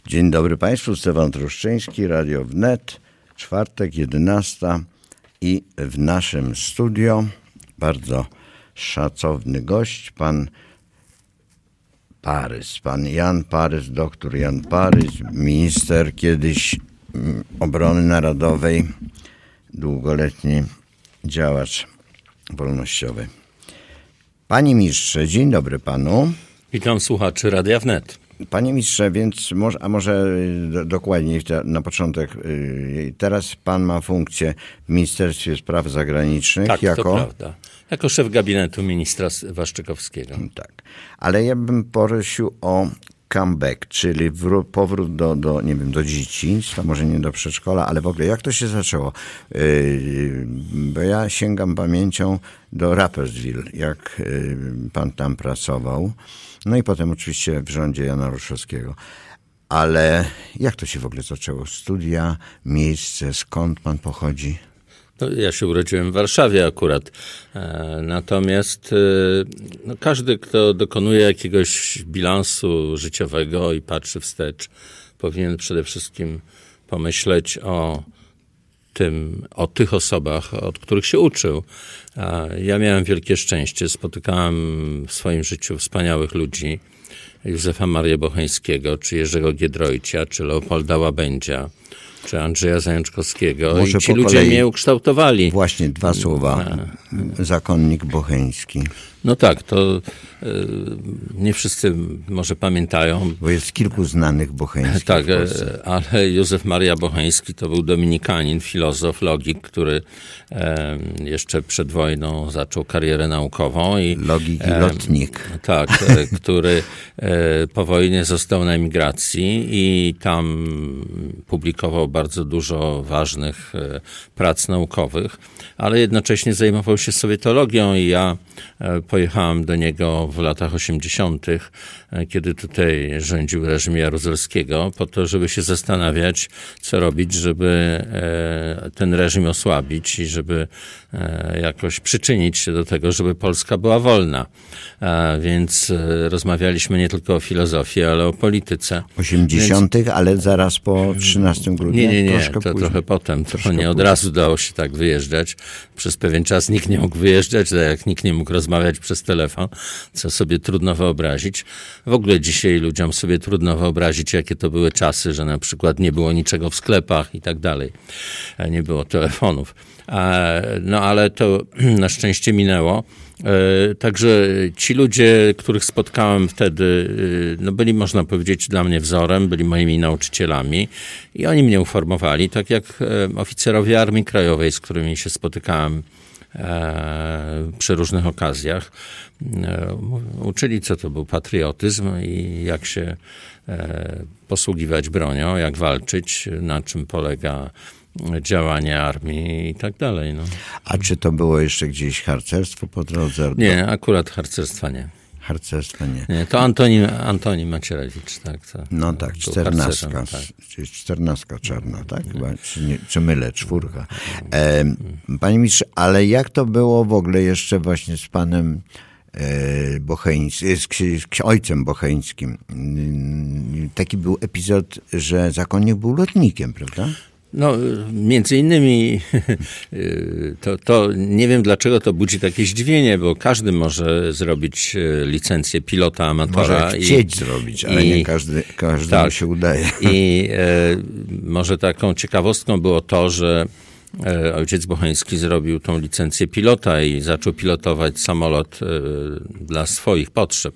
Dzień dobry Państwu, Stefan Truszczyński, Radio Wnet, czwartek, 11 i w naszym studio bardzo szacowny gość, pan Jan Parys, doktor Jan Parys, minister kiedyś obrony narodowej, długoletni działacz wolnościowy. Panie ministrze, dzień dobry panu. Witam słuchaczy Radia Wnet. Panie ministrze, więc może dokładniej na początek, teraz pan ma funkcję w Ministerstwie Spraw Zagranicznych. Tak, to prawda. Jako szef gabinetu ministra Waszczykowskiego. Tak, ale ja bym prosił o comeback, czyli powrót do dzieciństwa, może nie do przedszkola, ale w ogóle jak to się zaczęło? Bo ja sięgam pamięcią do Rapperswil, jak pan tam pracował. No i potem oczywiście w rządzie Jana Olszewskiego. Ale jak to się w ogóle zaczęło? Studia, miejsce, skąd pan pochodzi? No, ja się urodziłem w Warszawie akurat. Natomiast każdy, kto dokonuje jakiegoś bilansu życiowego i patrzy wstecz, powinien przede wszystkim pomyśleć o tych osobach, od których się uczył. Ja miałem wielkie szczęście. Spotykałem w swoim życiu wspaniałych ludzi. Józefa Marię Bocheńskiego, czy Jerzego Giedroycia, czy Leopolda Łabędzia, czy Andrzeja Zajączkowskiego. Może i ci ludzie mnie ukształtowali. Właśnie dwa słowa. Zakonnik Bocheński. No tak, to nie wszyscy może pamiętają. Bo jest kilku znanych Bocheńskich. Tak, ale Józef Maria Bocheński to był dominikanin, filozof, logik, który jeszcze przed wojną zaczął karierę naukową. Logik i lotnik. Tak, który po wojnie został na emigracji i tam publikował bardzo dużo ważnych prac naukowych, ale jednocześnie zajmował się sowietologią i ja pojechałem do niego w latach 80., kiedy tutaj rządził reżim Jaruzelskiego, po to, żeby się zastanawiać, co robić, żeby ten reżim osłabić i żeby jakoś przyczynić się do tego, żeby Polska była wolna. Więc rozmawialiśmy nie tylko o filozofii, ale o polityce. 80., ale zaraz po 13 grudnia? Nie, to trochę potem. To nie od razu dało się tak wyjeżdżać. Przez pewien czas nikt nie mógł wyjeżdżać, tak jak nikt nie mógł rozmawiać przez telefon, co sobie trudno wyobrazić. W ogóle dzisiaj ludziom sobie trudno wyobrazić, jakie to były czasy, że na przykład nie było niczego w sklepach i tak dalej. Nie było telefonów. No ale to na szczęście minęło. Także ci ludzie, których spotkałem wtedy, byli, można powiedzieć, dla mnie wzorem, byli moimi nauczycielami i oni mnie uformowali, tak jak oficerowie Armii Krajowej, z którymi się spotykałem przy różnych okazjach. Uczyli, co to był patriotyzm i jak się posługiwać bronią, jak walczyć, na czym polega działanie armii i tak dalej. No. A czy to było jeszcze gdzieś harcerstwo po drodze? Nie, akurat harcerstwa nie. Harcerstwa nie. Nie, to Antoni Macierewicz. Tak, no tak, 14. Tak. Czyli 14 czarna, tak? Chyba, czy mylę, 4. Panie ministrze, ale jak to było w ogóle jeszcze właśnie z panem z ojcem Bocheńskim? Taki był epizod, że zakonnik był lotnikiem, prawda? No, między innymi to nie wiem, dlaczego to budzi takie zdziwienie, bo każdy może zrobić licencję pilota amatora. Może chcieć zrobić, ale nie każdemu się udaje. I może taką ciekawostką było to, że ojciec Bocheński zrobił tą licencję pilota i zaczął pilotować samolot dla swoich potrzeb.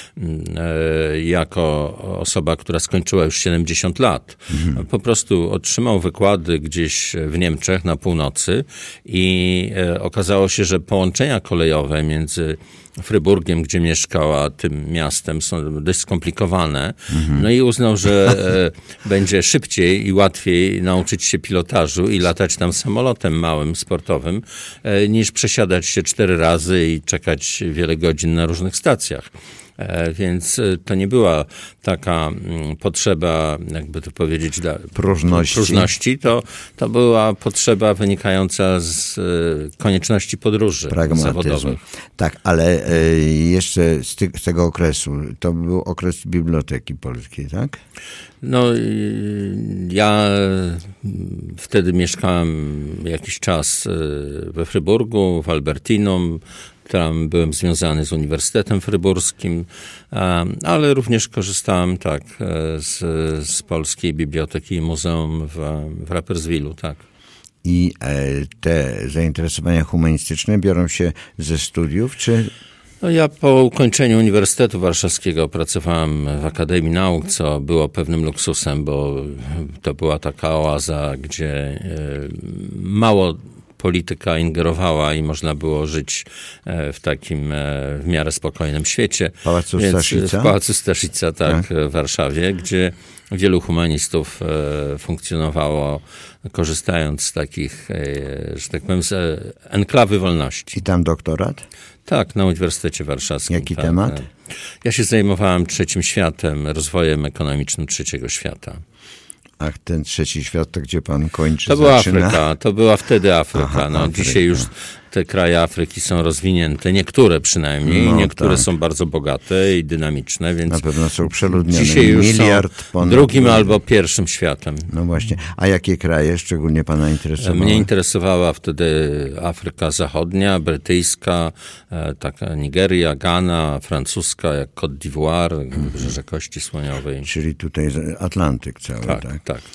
Jako osoba, która skończyła już 70 lat. Po prostu otrzymał wykłady gdzieś w Niemczech na północy i okazało się, że połączenia kolejowe między Fryburgiem, gdzie mieszkał, a tym miastem są dość skomplikowane. No i uznał, że będzie szybciej i łatwiej nauczyć się pilotażu i latać tam samolotem małym, sportowym, niż przesiadać się 4 razy i czekać wiele godzin na różnych stacjach. Więc to nie była taka potrzeba, jakby to powiedzieć, próżności. To była potrzeba wynikająca z konieczności podróży zawodowych. Tak, ale jeszcze z tego okresu, to był okres Biblioteki Polskiej, tak? No, ja wtedy mieszkałem jakiś czas we Fryburgu, w Albertinum. Tam byłem związany z Uniwersytetem Fryburskim, ale również korzystałem z Polskiej Biblioteki i Muzeum w Rapperswilu, tak. I te zainteresowania humanistyczne biorą się ze studiów, czy... No ja po ukończeniu Uniwersytetu Warszawskiego pracowałem w Akademii Nauk, co było pewnym luksusem, bo to była taka oaza, gdzie mało polityka ingerowała i można było żyć w takim w miarę spokojnym świecie. Pałacu Staszica? W Pałacu Staszica, tak, w Warszawie, gdzie wielu humanistów funkcjonowało, korzystając z takich, że tak powiem, z enklawy wolności. I tam doktorat? Tak, na Uniwersytecie Warszawskim. Jaki temat? Ja się zajmowałem trzecim światem, rozwojem ekonomicznym trzeciego świata. Ach, ten trzeci świat, to gdzie pan kończy? To była Afryka, to była wtedy Afryka. Afryka. Dzisiaj już te kraje Afryki są rozwinięte, niektóre przynajmniej, niektóre są bardzo bogate i dynamiczne, więc na pewno są przeludnione. Dzisiaj już są drugim albo pierwszym światem. No właśnie. A jakie kraje szczególnie pana interesowały? Mnie interesowała wtedy Afryka Zachodnia, brytyjska, taka Nigeria, Ghana, francuska, jak Côte d'Ivoire, Wybrzeże Kości Słoniowej. Czyli tutaj Atlantyk cały, tak? Tak.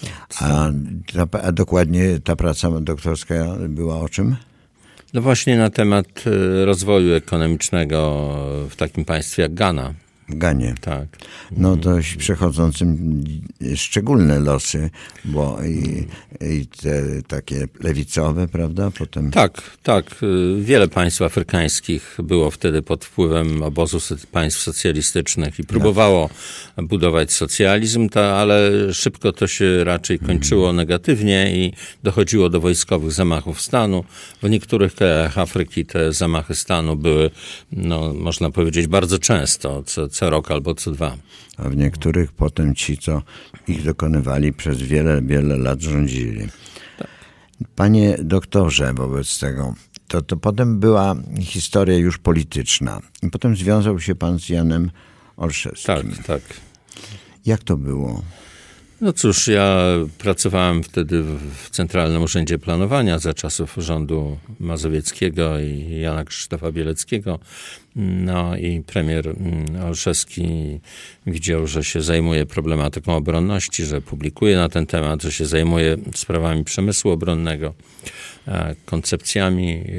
A dokładnie ta praca doktorska była o czym? No właśnie na temat rozwoju ekonomicznego w takim państwie jak Ghana. W Ganie. Tak. No dość przechodzącym szczególne losy, bo i te takie lewicowe, prawda? Potem... Tak. Wiele państw afrykańskich było wtedy pod wpływem obozu państw socjalistycznych i próbowało budować socjalizm, ale szybko to się raczej kończyło negatywnie i dochodziło do wojskowych zamachów stanu. W niektórych krajach Afryki te zamachy stanu były, no, można powiedzieć, bardzo często, co rok albo co 2. A w niektórych potem ci, co ich dokonywali, przez wiele, wiele lat rządzili. Tak. Panie doktorze, wobec tego, to potem była historia już polityczna. I potem związał się pan z Janem Olszewskim. Tak. Jak to było? No cóż, ja pracowałem wtedy w Centralnym Urzędzie Planowania za czasów rządu Mazowieckiego i Jana Krzysztofa Bieleckiego. No i premier Olszewski widział, że się zajmuje problematyką obronności, że publikuje na ten temat, że się zajmuje sprawami przemysłu obronnego, koncepcjami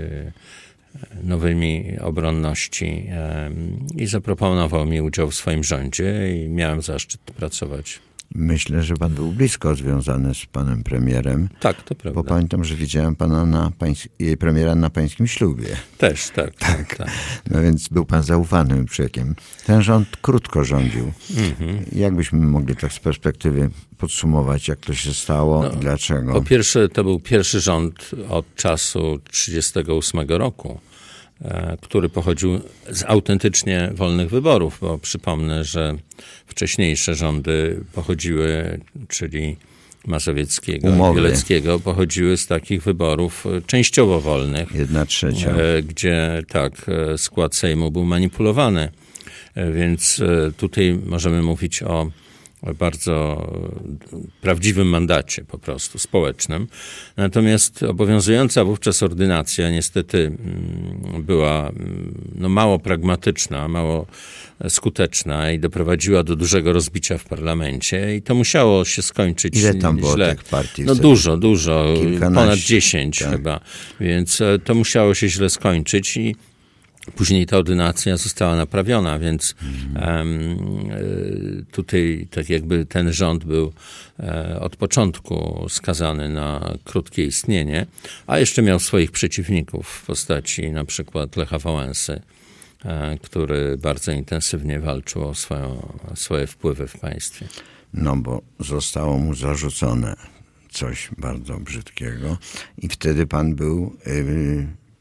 nowymi obronności i zaproponował mi udział w swoim rządzie i miałem zaszczyt pracować. Myślę, że pan był blisko związany z panem premierem. Tak, to prawda. Bo pamiętam, że widziałem pana premiera na pańskim ślubie. Też, tak. No więc był pan zaufanym człowiekiem. Ten rząd krótko rządził. Jak byśmy mogli tak z perspektywy podsumować, jak to się stało i dlaczego? Po pierwsze, to był pierwszy rząd od czasu 1938 roku. Który pochodził z autentycznie wolnych wyborów, bo przypomnę, że wcześniejsze rządy pochodziły, czyli Mazowieckiego i Bieleckiego, pochodziły z takich wyborów częściowo wolnych. 1/3. Gdzie skład Sejmu był manipulowany. Więc tutaj możemy mówić o bardzo prawdziwym mandacie po prostu społecznym. Natomiast obowiązująca wówczas ordynacja niestety była mało pragmatyczna, mało skuteczna i doprowadziła do dużego rozbicia w parlamencie i to musiało się skończyć źle. Ile tam było tych partii? No dużo, ponad 10 chyba. Więc to musiało się źle skończyć i później ta ordynacja została naprawiona, więc tutaj tak jakby ten rząd był od początku skazany na krótkie istnienie, a jeszcze miał swoich przeciwników w postaci na przykład Lecha Wałęsy, który bardzo intensywnie walczył o swoje wpływy w państwie. No bo zostało mu zarzucone coś bardzo brzydkiego i wtedy pan był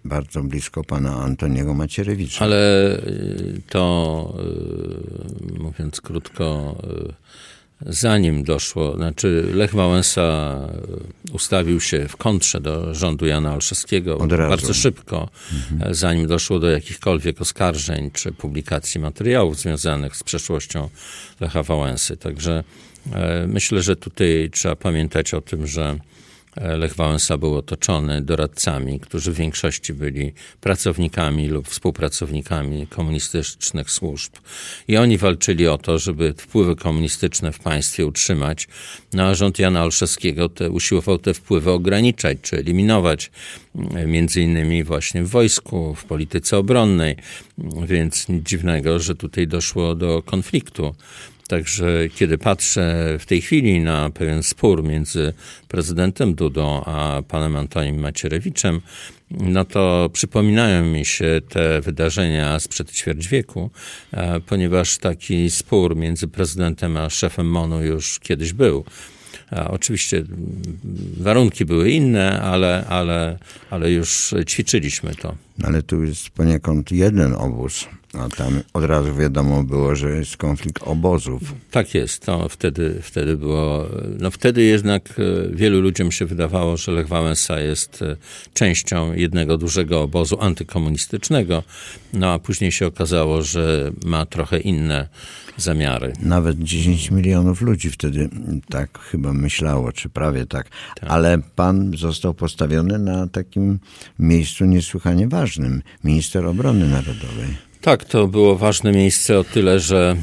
bardzo blisko pana Antoniego Macierewicza. Ale to, mówiąc krótko, zanim doszło, znaczy Lech Wałęsa ustawił się w kontrze do rządu Jana Olszewskiego bardzo szybko, zanim doszło do jakichkolwiek oskarżeń czy publikacji materiałów związanych z przeszłością Lecha Wałęsy. Także myślę, że tutaj trzeba pamiętać o tym, że Lech Wałęsa był otoczony doradcami, którzy w większości byli pracownikami lub współpracownikami komunistycznych służb. I oni walczyli o to, żeby wpływy komunistyczne w państwie utrzymać. No a rząd Jana Olszewskiego usiłował te wpływy ograniczać, czy eliminować, między innymi właśnie w wojsku, w polityce obronnej. Więc nic dziwnego, że tutaj doszło do konfliktu. Także kiedy patrzę w tej chwili na pewien spór między prezydentem Dudą a panem Antonim Macierewiczem, no to przypominają mi się te wydarzenia sprzed ćwierć wieku, ponieważ taki spór między prezydentem a szefem MON-u już kiedyś był. Oczywiście warunki były inne, ale już ćwiczyliśmy to. Ale tu jest poniekąd jeden obóz, a tam od razu wiadomo było, że jest konflikt obozów. Tak jest. To wtedy było... No wtedy jednak wielu ludziom się wydawało, że Lech Wałęsa jest częścią jednego dużego obozu antykomunistycznego, no a później się okazało, że ma trochę inne zamiary. Nawet 10 milionów ludzi wtedy tak chyba myślało, czy prawie tak. Ale pan został postawiony na takim miejscu niesłychanie ważnym. Minister Obrony Narodowej. Tak, to było ważne miejsce o tyle, że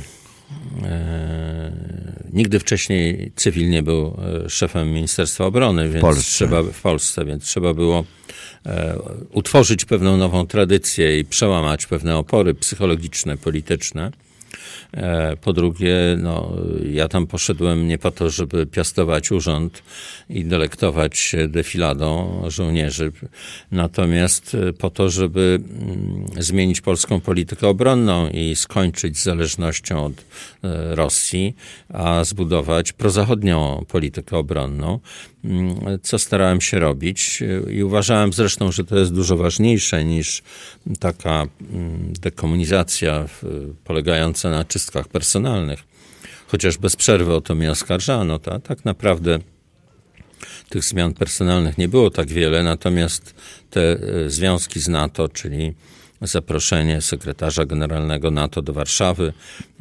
nigdy wcześniej cywil nie był szefem Ministerstwa Obrony, w Polsce, więc trzeba było utworzyć pewną nową tradycję i przełamać pewne opory psychologiczne, polityczne. Po drugie, ja tam poszedłem nie po to, żeby piastować urząd i delektować się defiladą żołnierzy, natomiast po to, żeby zmienić polską politykę obronną i skończyć z zależnością od Rosji, a zbudować prozachodnią politykę obronną, co starałem się robić i uważałem zresztą, że to jest dużo ważniejsze niż taka dekomunizacja polegająca na czystkach personalnych. Chociaż bez przerwy o to mnie oskarżano, to tak naprawdę tych zmian personalnych nie było tak wiele, natomiast te związki z NATO, czyli zaproszenie sekretarza generalnego NATO do Warszawy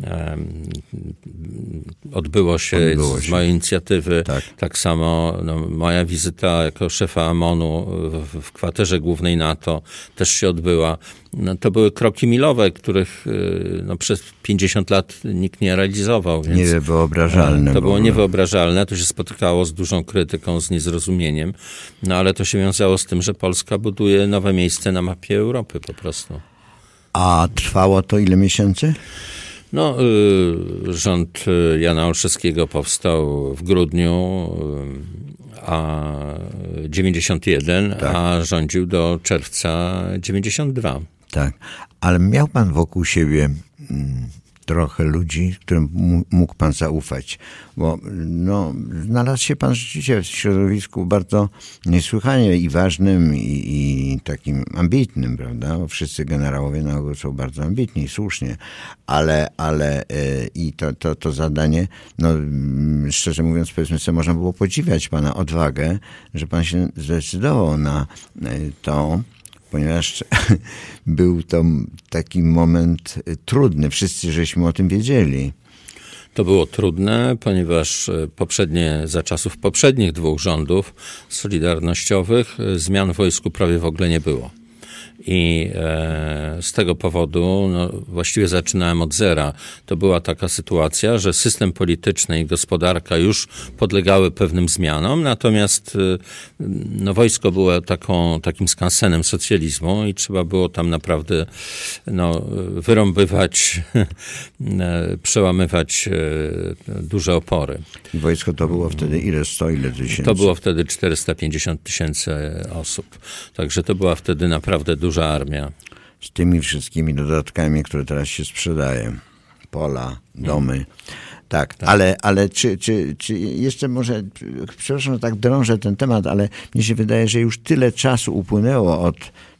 odbyło się z mojej inicjatywy. Tak samo moja wizyta jako szefa MON-u w kwaterze głównej NATO też się odbyła. To były kroki milowe, których przez 50 lat nikt nie realizował. Więc niewyobrażalne. To było niewyobrażalne. To się spotykało z dużą krytyką, z niezrozumieniem. Ale to się wiązało z tym, że Polska buduje nowe miejsce na mapie Europy po prostu. A trwało to ile miesięcy? Rząd Jana Olszewskiego powstał w grudniu 91, a rządził do czerwca 92. Tak, ale miał pan wokół siebie trochę ludzi, którym mógł pan zaufać, bo znalazł się pan rzeczywiście w środowisku bardzo niesłychanie i ważnym i takim ambitnym, prawda? Bo wszyscy generałowie na ogół są bardzo ambitni i słusznie, ale i to zadanie, szczerze mówiąc, powiedzmy sobie, można było podziwiać pana odwagę, że pan się zdecydował na to, ponieważ był to taki moment trudny. Wszyscy żeśmy o tym wiedzieli. To było trudne, ponieważ za czasów poprzednich dwóch rządów solidarnościowych zmian w wojsku prawie w ogóle nie było. I z tego powodu właściwie zaczynałem od zera. To była taka sytuacja, że system polityczny i gospodarka już podlegały pewnym zmianom, natomiast wojsko było takim skansenem socjalizmu i trzeba było tam naprawdę wyrąbywać, przełamywać duże opory. I wojsko to było wtedy ile tysięcy? To było wtedy 450 000 osób. Także to była wtedy naprawdę duża armia. Z tymi wszystkimi dodatkami, które teraz się sprzedaje. Pola, domy. Tak. Ale czy jeszcze może, przepraszam, tak drążę ten temat, ale mnie się wydaje, że już tyle czasu upłynęło od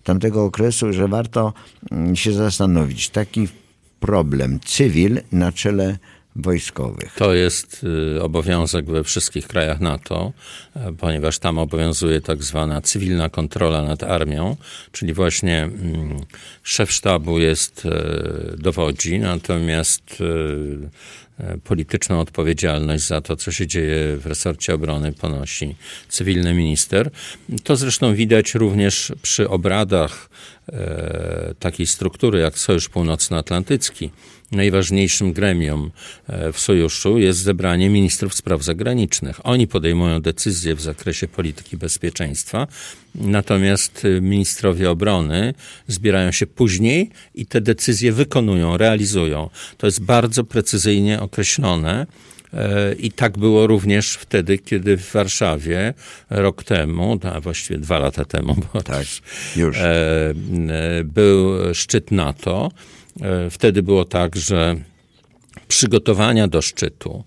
tamtego okresu, że warto się zastanowić. Taki problem, cywil na czele wojskowych. To jest obowiązek we wszystkich krajach NATO, ponieważ tam obowiązuje tak zwana cywilna kontrola nad armią, czyli właśnie szef sztabu dowodzi, natomiast polityczną odpowiedzialność za to, co się dzieje w resorcie obrony, ponosi cywilny minister. To zresztą widać również przy obradach takiej struktury jak Sojusz Północnoatlantycki. Najważniejszym gremium w sojuszu jest zebranie ministrów spraw zagranicznych. Oni podejmują decyzje w zakresie polityki bezpieczeństwa, natomiast ministrowie obrony zbierają się później i te decyzje wykonują, realizują. To jest bardzo precyzyjnie określone. I tak było również wtedy, kiedy w Warszawie rok temu, a właściwie 2 lata temu, bo tak, już był szczyt NATO. Wtedy było tak, że przygotowania do szczytu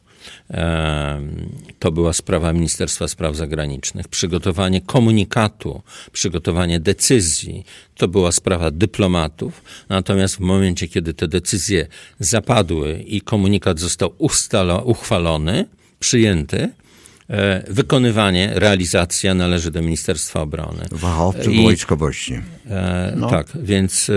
to była sprawa Ministerstwa Spraw Zagranicznych. Przygotowanie komunikatu, przygotowanie decyzji to była sprawa dyplomatów. Natomiast w momencie, kiedy te decyzje zapadły i komunikat został uchwalony, przyjęty, wykonywanie, realizacja należy do Ministerstwa Obrony. Fachowców wojskowości. Tak, więc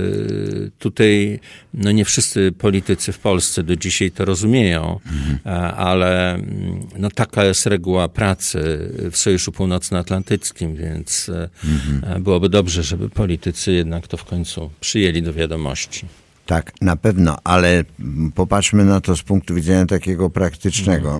tutaj nie wszyscy politycy w Polsce do dzisiaj to rozumieją, ale taka jest reguła pracy w Sojuszu Północnoatlantyckim, więc byłoby dobrze, żeby politycy jednak to w końcu przyjęli do wiadomości. Tak, na pewno, ale popatrzmy na to z punktu widzenia takiego praktycznego.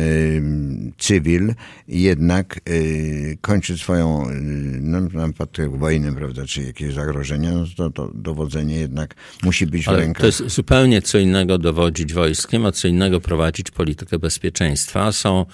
Cywil jednak kończy swoją na przypadek wojny, prawda, czy jakieś zagrożenia, to dowodzenie jednak musi być w rękach. To jest zupełnie co innego dowodzić wojskiem, a co innego prowadzić politykę bezpieczeństwa. Są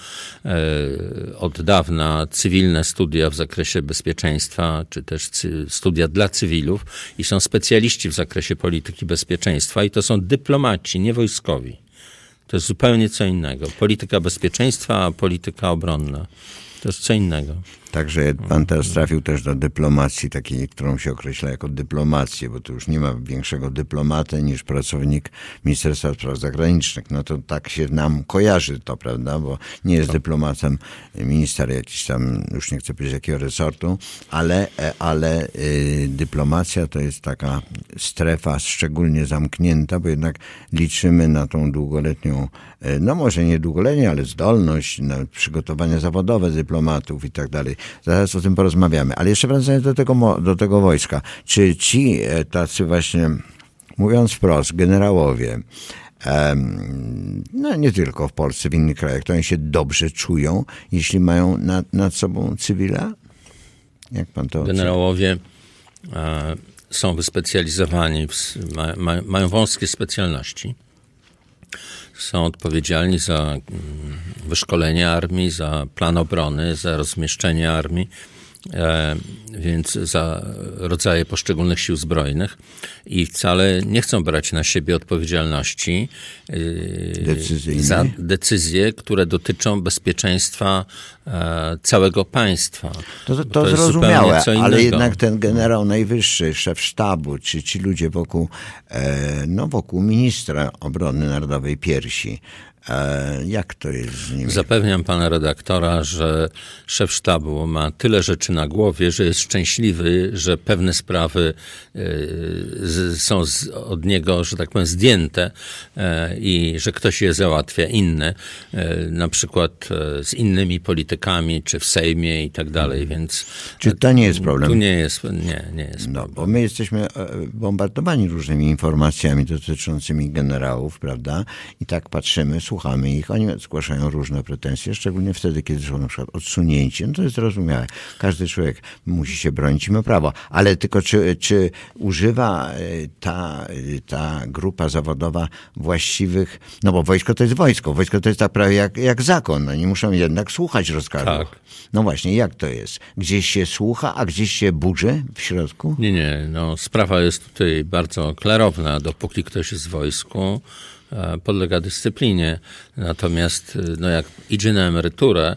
od dawna cywilne studia w zakresie bezpieczeństwa, czy też studia dla cywilów i są specjaliści w zakresie polityki bezpieczeństwa i to są dyplomaci, nie wojskowi. To jest zupełnie co innego. Polityka bezpieczeństwa, a polityka obronna. To jest co innego. Także pan teraz trafił też do dyplomacji, takiej, którą się określa jako dyplomację, bo tu już nie ma większego dyplomaty niż pracownik Ministerstwa Spraw Zagranicznych. No to tak się nam kojarzy to, prawda, bo nie jest dyplomatem minister jakiś tam, już nie chcę powiedzieć jakiego resortu, ale dyplomacja to jest taka strefa szczególnie zamknięta, bo jednak liczymy na tą długoletnią, no może nie długoletnią, ale zdolność, na przygotowania zawodowe dyplomatów i tak dalej. Zaraz o tym porozmawiamy. Ale jeszcze wracając do tego wojska. Czy ci tacy właśnie, mówiąc wprost, generałowie, no nie tylko w Polsce, w innych krajach, to oni się dobrze czują, jeśli mają nad sobą cywila? Jak pan to ocenia? Generałowie są wyspecjalizowani, mają wąskie specjalności. Są odpowiedzialni za wyszkolenie armii, za plan obrony, za rozmieszczenie armii, więc za rodzaje poszczególnych sił zbrojnych i wcale nie chcą brać na siebie odpowiedzialności za decyzje, które dotyczą bezpieczeństwa całego państwa. To zrozumiałe, ale jednak ten generał najwyższy, szef sztabu, czy ci ludzie wokół ministra obrony narodowej piersi, jak to jest z nimi? Zapewniam pana redaktora, że szef sztabu ma tyle rzeczy na głowie, że jest szczęśliwy, że pewne sprawy są od niego, że tak powiem, zdjęte i że ktoś je załatwia inne, na przykład z innymi politykami, czy w Sejmie i tak dalej, więc... Czy to nie jest problem? Tu nie jest problem. Bo my jesteśmy bombardowani różnymi informacjami dotyczącymi generałów, prawda? I tak patrzymy, słuchamy ich, oni zgłaszają różne pretensje, szczególnie wtedy, kiedy są na przykład odsunięci. No to jest zrozumiałe. Każdy człowiek musi się bronić i ma prawo. Ale tylko czy używa ta grupa zawodowa właściwych, no bo wojsko to jest wojsko. Wojsko to jest tak prawie jak zakon. Oni muszą jednak słuchać rozkazów. Tak. No właśnie, jak to jest? Gdzieś się słucha, a gdzieś się burzy w środku? Nie. Sprawa jest tutaj bardzo klarowna. Dopóki ktoś jest w wojsku, podlega dyscyplinie. Natomiast jak idzie na emeryturę,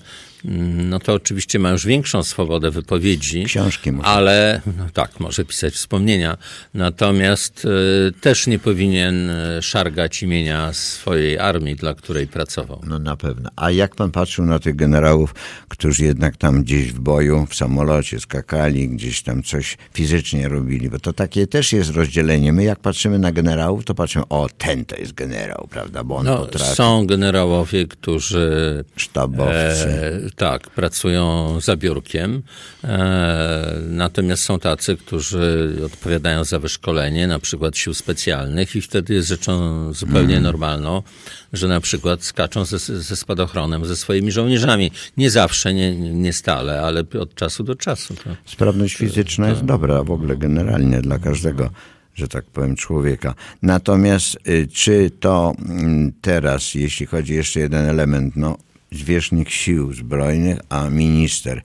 no to oczywiście ma już większą swobodę wypowiedzi. Książki może. Ale, no tak, może pisać wspomnienia. Natomiast też nie powinien szargać imienia swojej armii, dla której pracował. No na pewno. A jak pan patrzył na tych generałów, którzy jednak tam gdzieś w boju, w samolocie skakali, gdzieś tam coś fizycznie robili, bo to takie też jest rozdzielenie. My jak patrzymy na generałów, to patrzymy, o, ten to jest generał, prawda, bo on potrafi. Są generałowie, którzy sztabowcy. Tak, pracują za biurkiem. Natomiast są tacy, którzy odpowiadają za wyszkolenie, na przykład sił specjalnych i wtedy jest rzeczą zupełnie normalną, że na przykład skaczą ze spadochronem ze swoimi żołnierzami. Nie zawsze, nie stale, ale od czasu do czasu. Sprawność fizyczna jest dobra w ogóle generalnie dla każdego, że tak powiem, człowieka. Natomiast czy to teraz, jeśli chodzi jeszcze jeden element, no zwierzchnik sił zbrojnych, a minister,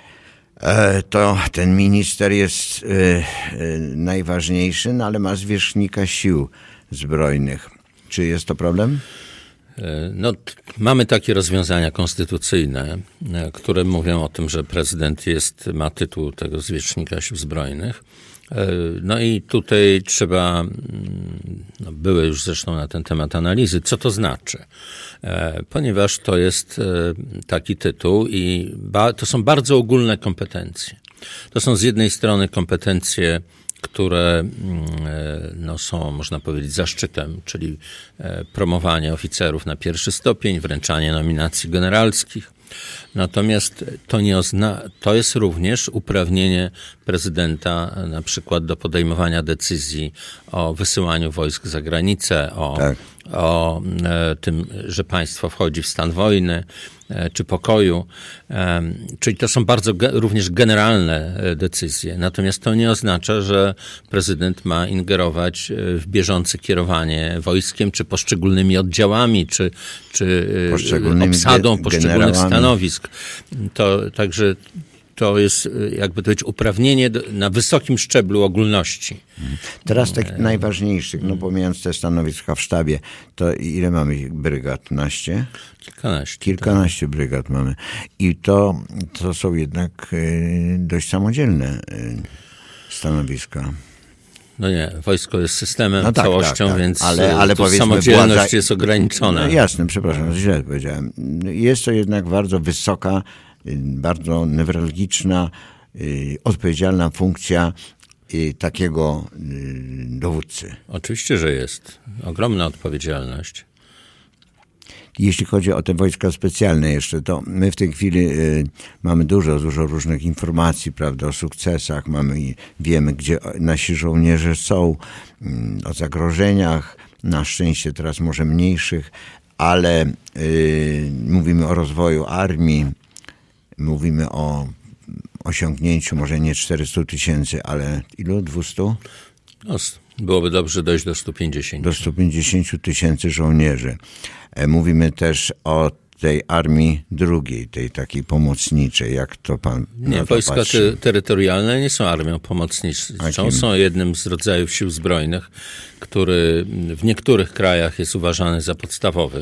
to ten minister jest najważniejszy, no ale ma zwierzchnika sił zbrojnych. Czy jest to problem? No, mamy takie rozwiązania konstytucyjne, które mówią o tym, że prezydent ma tytuł tego zwierzchnika sił zbrojnych. No i tutaj trzeba, były już zresztą na ten temat analizy, co to znaczy. Ponieważ to jest taki tytuł i to są bardzo ogólne kompetencje. To są z jednej strony kompetencje, które są, można powiedzieć, zaszczytem, czyli promowanie oficerów na pierwszy stopień, wręczanie nominacji generalskich. Natomiast to jest również uprawnienie prezydenta na przykład do podejmowania decyzji o wysyłaniu wojsk za granicę, o tym, że państwo wchodzi w stan wojny czy pokoju. Czyli to są bardzo również generalne decyzje. Natomiast to nie oznacza, że prezydent ma ingerować w bieżące kierowanie wojskiem, czy poszczególnymi oddziałami, czy obsadą poszczególnych stanowisk. Także to jest, jakby to powiedzieć, uprawnienie na wysokim szczeblu ogólności. Teraz tych najważniejszych, pomijając te stanowiska w sztabie, to ile mamy ich brygad? Naście? Kilkanaście brygad mamy. I to są jednak dość samodzielne stanowiska. No nie, wojsko jest systemem, całością, więc ale samodzielność jest ograniczona. No jasne, przepraszam, źle powiedziałem. Jest to jednak bardzo wysoka, bardzo newralgiczna, odpowiedzialna funkcja takiego dowódcy. Oczywiście, że jest. Ogromna odpowiedzialność. Jeśli chodzi o te wojska specjalne jeszcze, to my w tej chwili mamy dużo różnych informacji, prawda, o sukcesach, wiemy, gdzie nasi żołnierze są, o zagrożeniach, na szczęście teraz może mniejszych, ale mówimy o rozwoju armii, mówimy o osiągnięciu może nie 400 000, ale ilu? 200? No, byłoby dobrze dojść do 150. Do 150 000 żołnierzy. Mówimy też o tej armii drugiej, tej takiej pomocniczej, jak to pan Nie, wojska terytorialne nie są armią pomocniczą, są jednym z rodzajów sił zbrojnych, który w niektórych krajach jest uważany za podstawowy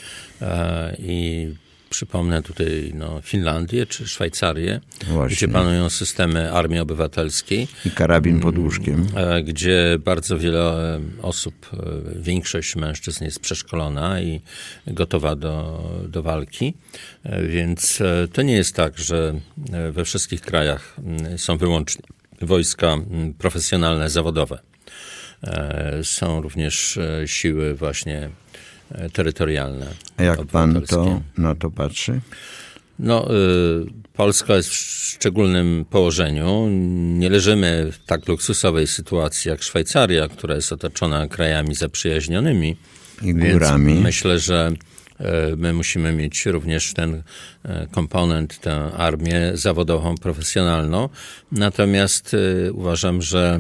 i przypomnę tutaj Finlandię czy Szwajcarię, gdzie panują systemy armii obywatelskiej. I karabin pod łóżkiem. Gdzie bardzo wiele osób, większość mężczyzn jest przeszkolona i gotowa do walki. Więc to nie jest tak, że we wszystkich krajach są wyłącznie wojska profesjonalne, zawodowe. Są również siły właśnie terytorialne. A jak pan na to patrzy? Polska jest w szczególnym położeniu. Nie leżymy w tak luksusowej sytuacji jak Szwajcaria, która jest otoczona krajami zaprzyjaźnionymi. I górami. Więc myślę, że my musimy mieć również ten komponent, tę armię zawodową, profesjonalną. Natomiast uważam, że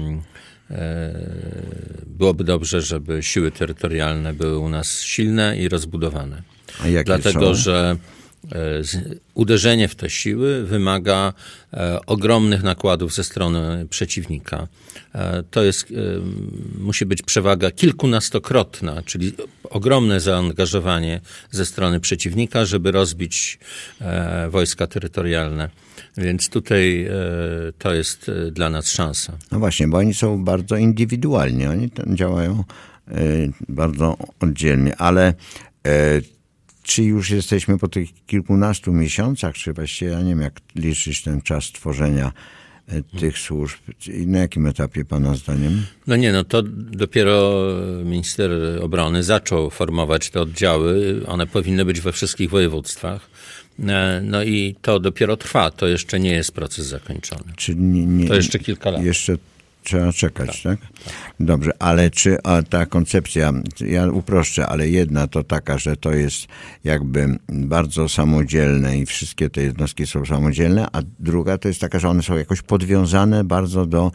byłoby dobrze, żeby siły terytorialne były u nas silne i rozbudowane. A jakie Dlatego, są? że uderzenie w te siły wymaga ogromnych nakładów ze strony przeciwnika. To musi być przewaga kilkunastokrotna, czyli ogromne zaangażowanie ze strony przeciwnika, żeby rozbić wojska terytorialne. Więc tutaj to jest dla nas szansa. No właśnie, bo oni są bardzo indywidualni, oni działają bardzo oddzielnie, ale czy już jesteśmy po tych kilkunastu miesiącach, czy właściwie ja nie wiem, jak liczyć ten czas tworzenia tych służb? I na jakim etapie pana zdaniem? No to dopiero minister obrony zaczął formować te oddziały. One powinny być we wszystkich województwach. No i to dopiero trwa. To jeszcze nie jest proces zakończony. Czyli to jeszcze kilka lat. Jeszcze trzeba czekać, tak? Dobrze, ale czy ta koncepcja, ja uproszczę, ale jedna to taka, że to jest jakby bardzo samodzielne i wszystkie te jednostki są samodzielne, a druga to jest taka, że one są jakoś podwiązane bardzo do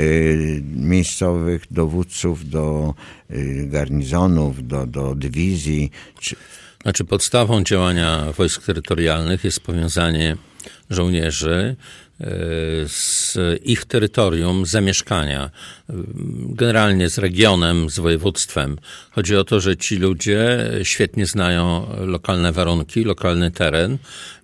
miejscowych dowódców, do garnizonów, do dywizji. Znaczy podstawą działania wojsk terytorialnych jest powiązanie żołnierzy z ich terytorium zamieszkania, generalnie z regionem, z województwem. Chodzi o to, że ci ludzie świetnie znają lokalne warunki, lokalny teren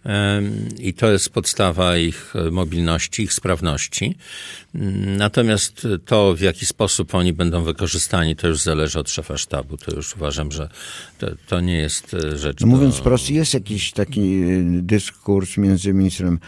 i to jest podstawa ich mobilności, ich sprawności. Natomiast to, w jaki sposób oni będą wykorzystani, to już zależy od szefa sztabu. To już uważam, że to nie jest rzecz... No mówiąc wprost, jest jakiś taki dyskurs między ministrem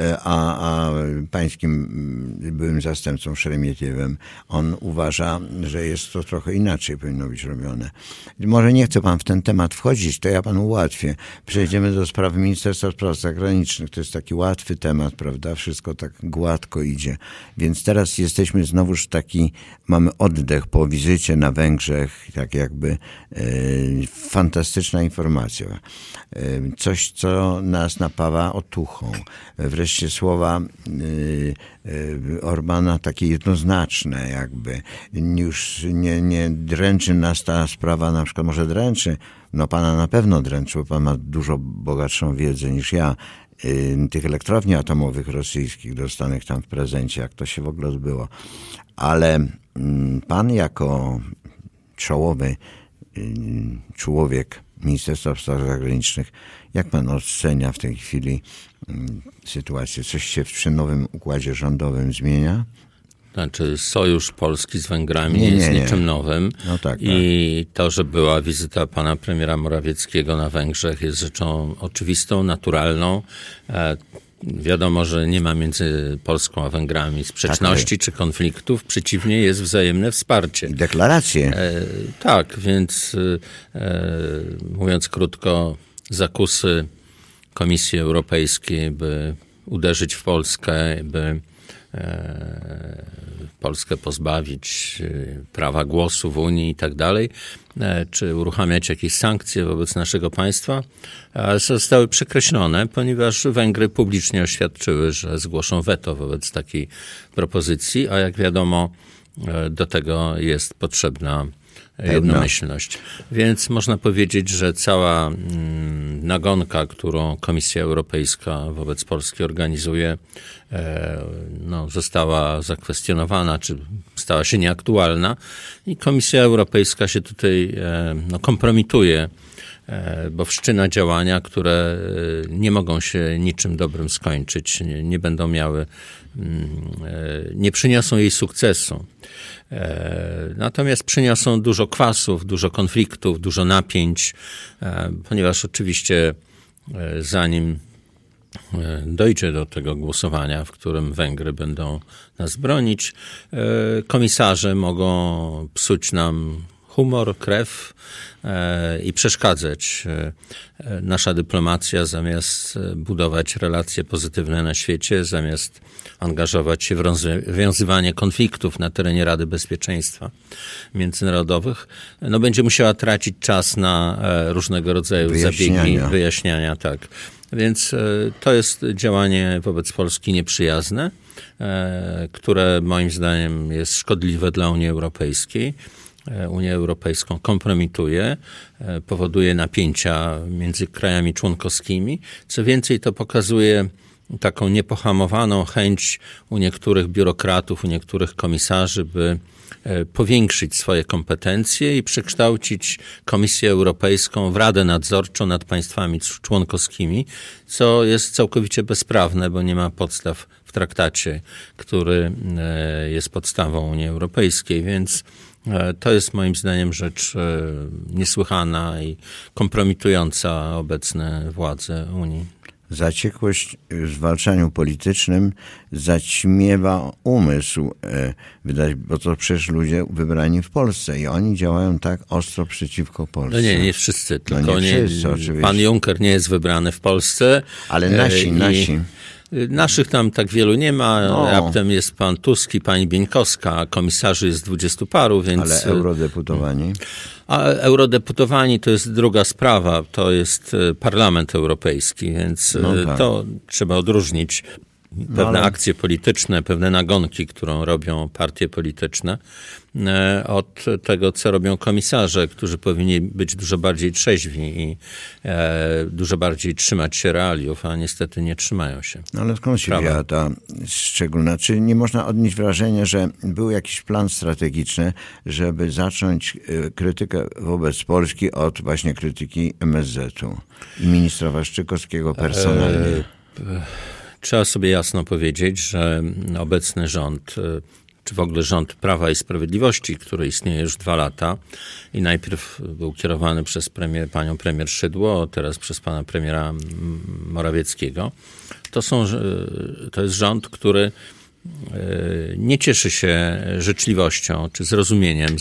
a pańskim byłym zastępcą Szeremietiewem. On uważa, że jest to trochę inaczej powinno być robione. Może nie chce pan w ten temat wchodzić, to ja panu ułatwię. Przejdziemy do sprawy Ministerstwa Spraw Zagranicznych. To jest taki łatwy temat, prawda? Wszystko tak gładko idzie. Więc teraz jesteśmy znowuż mamy oddech po wizycie na Węgrzech, tak jakby fantastyczna informacja. Coś, co nas napawa otuchą. Wreszcie słowa Orbana takie jednoznaczne jakby. Już nie dręczy nas ta sprawa, na przykład może dręczy, no pana na pewno dręczy, bo pan ma dużo bogatszą wiedzę niż ja, tych elektrowni atomowych rosyjskich dostanych tam w prezencie, jak to się w ogóle odbyło. Ale pan jako czołowy człowiek Ministerstwa Spraw Zagranicznych, jak pan ocenia w tej chwili sytuację? Coś się przy nowym układzie rządowym zmienia? Znaczy sojusz Polski z Węgrami nie jest niczym nowym. No tak, i to, że była wizyta pana premiera Morawieckiego na Węgrzech jest rzeczą oczywistą, naturalną. Wiadomo, że nie ma między Polską a Węgrami sprzeczności czy konfliktów. Przeciwnie, jest wzajemne wsparcie. I deklaracje. Tak, więc mówiąc krótko, zakusy Komisji Europejskiej, by uderzyć w Polskę, by Polskę pozbawić prawa głosu w Unii i tak dalej, czy uruchamiać jakieś sankcje wobec naszego państwa, zostały przekreślone, ponieważ Węgry publicznie oświadczyły, że zgłoszą weto wobec takiej propozycji, a jak wiadomo, do tego jest potrzebna jednomyślność. Więc można powiedzieć, że cała nagonka, którą Komisja Europejska wobec Polski organizuje, została zakwestionowana, czy stała się nieaktualna i Komisja Europejska się tutaj kompromituje, bo wszczyna działania, które nie mogą się niczym dobrym skończyć, nie będą miały, nie przyniosą jej sukcesu. Natomiast przyniosą dużo kwasów, dużo konfliktów, dużo napięć, ponieważ oczywiście zanim dojdzie do tego głosowania, w którym Węgry będą nas bronić, komisarze mogą psuć nam humor, krew i przeszkadzać. Nasza dyplomacja zamiast budować relacje pozytywne na świecie, zamiast angażować się w rozwiązywanie konfliktów na terenie Rady Bezpieczeństwa Międzynarodowych, będzie musiała tracić czas na różnego rodzaju zabiegi, wyjaśniania. Tak. Więc to jest działanie wobec Polski nieprzyjazne, które moim zdaniem jest szkodliwe dla Unii Europejskiej. Unię Europejską kompromituje, powoduje napięcia między krajami członkowskimi. Co więcej, to pokazuje taką niepohamowaną chęć u niektórych biurokratów, u niektórych komisarzy, by powiększyć swoje kompetencje i przekształcić Komisję Europejską w Radę Nadzorczą nad państwami członkowskimi, co jest całkowicie bezprawne, bo nie ma podstaw w traktacie, który jest podstawą Unii Europejskiej, więc to jest moim zdaniem rzecz niesłychana i kompromitująca obecne władze Unii. Zaciekłość w zwalczaniu politycznym zaćmiewa umysł, bo to przecież ludzie wybrani w Polsce i oni działają tak ostro przeciwko Polsce. No nie wszyscy, tylko no nie wszyscy, oczywiście. Pan Juncker nie jest wybrany w Polsce. Ale nasi. Naszych tam tak wielu nie ma. Raptem jest pan Tusk i pani Bieńkowska, a komisarzy jest 20 paru, więc... Ale eurodeputowani? A eurodeputowani to jest druga sprawa. To jest Parlament Europejski, więc tak. To trzeba odróżnić pewne akcje polityczne, pewne nagonki, którą robią partie polityczne, od tego, co robią komisarze, którzy powinni być dużo bardziej trzeźwi i dużo bardziej trzymać się realiów, a niestety nie trzymają się. No ale skąd się wzięła ta szczególna? Czy nie można odnieść wrażenia, że był jakiś plan strategiczny, żeby zacząć krytykę wobec Polski od właśnie krytyki MSZ-u i ministra Waszczykowskiego personalnie? Trzeba sobie jasno powiedzieć, że obecny rząd, czy w ogóle rząd Prawa i Sprawiedliwości, który istnieje już 2 lata i najpierw był kierowany przez panią premier Szydło, teraz przez pana premiera Morawieckiego, to jest rząd, który nie cieszy się życzliwością czy zrozumieniem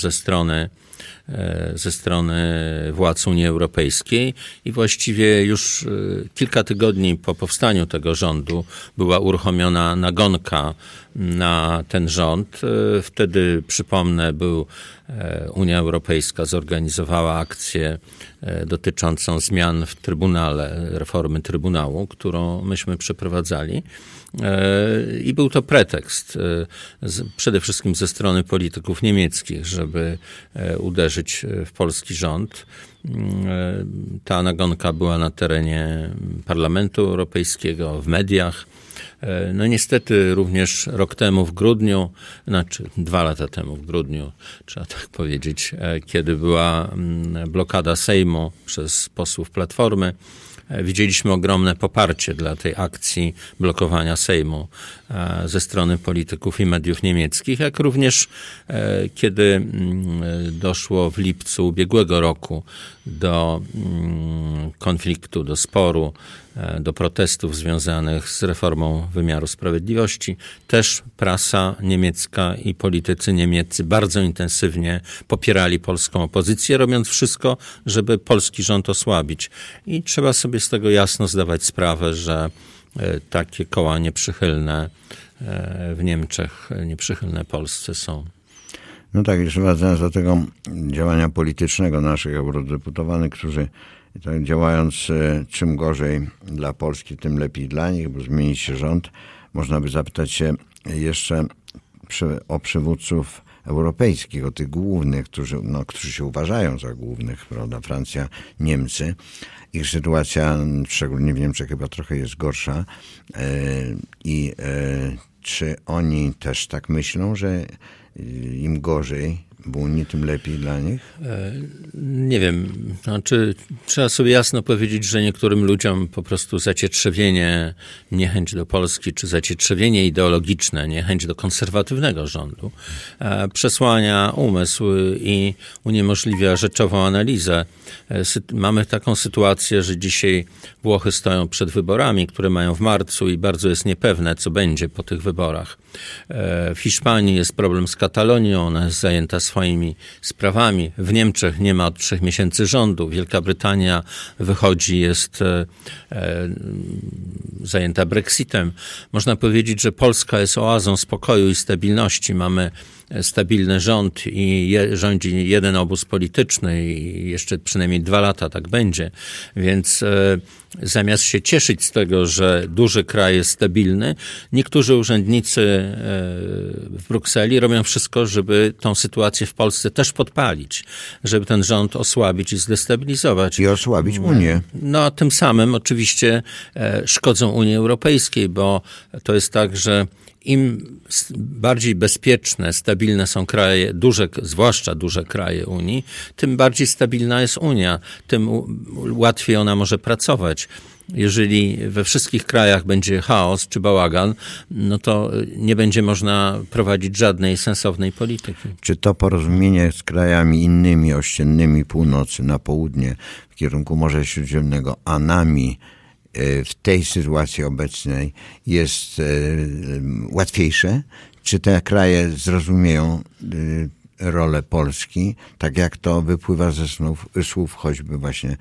ze strony władz Unii Europejskiej i właściwie już kilka tygodni po powstaniu tego rządu była uruchomiona nagonka na ten rząd. Wtedy, przypomnę, Unia Europejska zorganizowała akcję dotyczącą zmian w Trybunale, reformy Trybunału, którą myśmy przeprowadzali. I był to pretekst przede wszystkim ze strony polityków niemieckich, żeby uderzyć w polski rząd. Ta nagonka była na terenie Parlamentu Europejskiego, w mediach. No niestety również rok temu w grudniu, 2 lata temu w grudniu, trzeba tak powiedzieć, kiedy była blokada Sejmu przez posłów Platformy, widzieliśmy ogromne poparcie dla tej akcji blokowania Sejmu ze strony polityków i mediów niemieckich, jak również kiedy doszło w lipcu ubiegłego roku do konfliktu, do sporu, do protestów związanych z reformą wymiaru sprawiedliwości. Też prasa niemiecka i politycy niemieccy bardzo intensywnie popierali polską opozycję, robiąc wszystko, żeby polski rząd osłabić. I trzeba sobie z tego jasno zdawać sprawę, że takie koła nieprzychylne w Niemczech, nieprzychylne Polsce są. No tak, jeszcze wracając do tego działania politycznego naszych eurodeputowanych, którzy tak działając czym gorzej dla Polski, tym lepiej dla nich, bo zmieni się rząd. Można by zapytać się jeszcze o przywódców europejskich, o tych głównych, którzy się uważają za głównych, prawda, Francja, Niemcy. Ich sytuacja, szczególnie w Niemczech, chyba trochę jest gorsza. Czy oni też tak myślą, że im gorzej w Unii, tym lepiej dla nich? Nie wiem. Trzeba sobie jasno powiedzieć, że niektórym ludziom po prostu zacietrzewienie, niechęć do Polski, czy zacietrzewienie ideologiczne, niechęć do konserwatywnego rządu przesłania umysł i uniemożliwia rzeczową analizę. Mamy taką sytuację, że dzisiaj Włochy stoją przed wyborami, które mają w marcu i bardzo jest niepewne, co będzie po tych wyborach. W Hiszpanii jest problem z Katalonią, ona jest zajęta swoimi sprawami. W Niemczech nie ma od 3 miesięcy rządu. Wielka Brytania wychodzi, jest zajęta Brexitem. Można powiedzieć, że Polska jest oazą spokoju i stabilności. Mamy stabilny rząd i rządzi jeden obóz polityczny i jeszcze przynajmniej 2 lata tak będzie. Więc zamiast się cieszyć z tego, że duży kraj jest stabilny, niektórzy urzędnicy w Brukseli robią wszystko, żeby tą sytuację w Polsce też podpalić, żeby ten rząd osłabić i zdestabilizować. I osłabić Unię. No, tym samym oczywiście szkodzą Unii Europejskiej, bo to jest tak, że im bardziej bezpieczne, stabilne są kraje, zwłaszcza duże kraje Unii, tym bardziej stabilna jest Unia, tym łatwiej ona może pracować. Jeżeli we wszystkich krajach będzie chaos czy bałagan, no to nie będzie można prowadzić żadnej sensownej polityki. Czy to porozumienie z krajami innymi ościennymi północy na południe w kierunku Morza Śródziemnego, a nami w tej sytuacji obecnej jest łatwiejsze? Czy te kraje zrozumieją rolę Polski, tak jak to wypływa ze słów choćby właśnie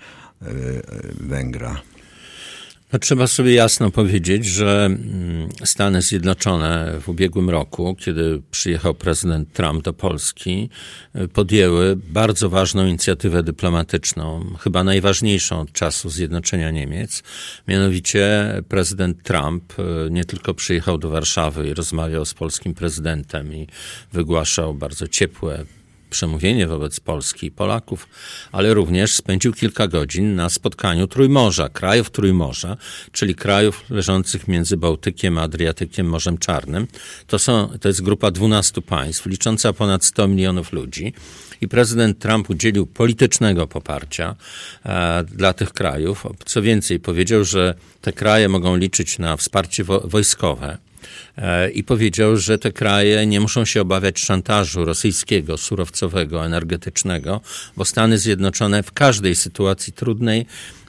Węgra? No, trzeba sobie jasno powiedzieć, że Stany Zjednoczone w ubiegłym roku, kiedy przyjechał prezydent Trump do Polski, podjęły bardzo ważną inicjatywę dyplomatyczną, chyba najważniejszą od czasu zjednoczenia Niemiec. Mianowicie prezydent Trump nie tylko przyjechał do Warszawy i rozmawiał z polskim prezydentem i wygłaszał bardzo ciepłe przemówienie wobec Polski i Polaków, ale również spędził kilka godzin na spotkaniu Trójmorza, krajów Trójmorza, czyli krajów leżących między Bałtykiem a Adriatykiem, Morzem Czarnym. To jest grupa 12 państw, licząca ponad 100 milionów ludzi. I prezydent Trump udzielił politycznego poparcia dla tych krajów. Co więcej, powiedział, że te kraje mogą liczyć na wsparcie wojskowe. I powiedział, że te kraje nie muszą się obawiać szantażu rosyjskiego, surowcowego, energetycznego, bo Stany Zjednoczone w każdej sytuacji trudnej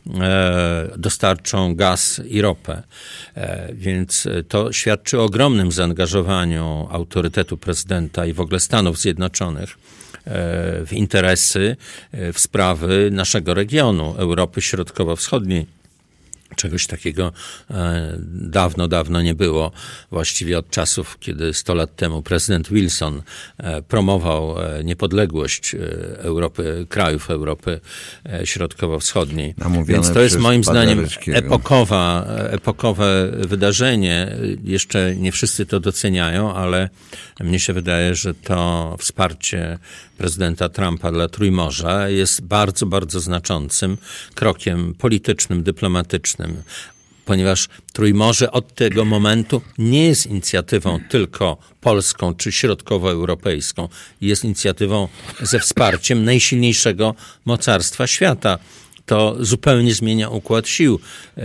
dostarczą gaz i ropę. Więc to świadczy o ogromnym zaangażowaniu autorytetu prezydenta i w ogóle Stanów Zjednoczonych w interesy, w sprawy naszego regionu, Europy Środkowo-Wschodniej. Czegoś takiego dawno nie było. Właściwie od czasów, kiedy 100 lat temu prezydent Wilson promował niepodległość krajów Europy Środkowo-Wschodniej. Więc to jest moim zdaniem epokowe wydarzenie. Jeszcze nie wszyscy to doceniają, ale mnie się wydaje, że to wsparcie prezydenta Trumpa dla Trójmorza jest bardzo, bardzo znaczącym krokiem politycznym, dyplomatycznym, ponieważ Trójmorze od tego momentu nie jest inicjatywą tylko polską czy środkowoeuropejską. Jest inicjatywą ze wsparciem najsilniejszego mocarstwa świata. To zupełnie zmienia układ sił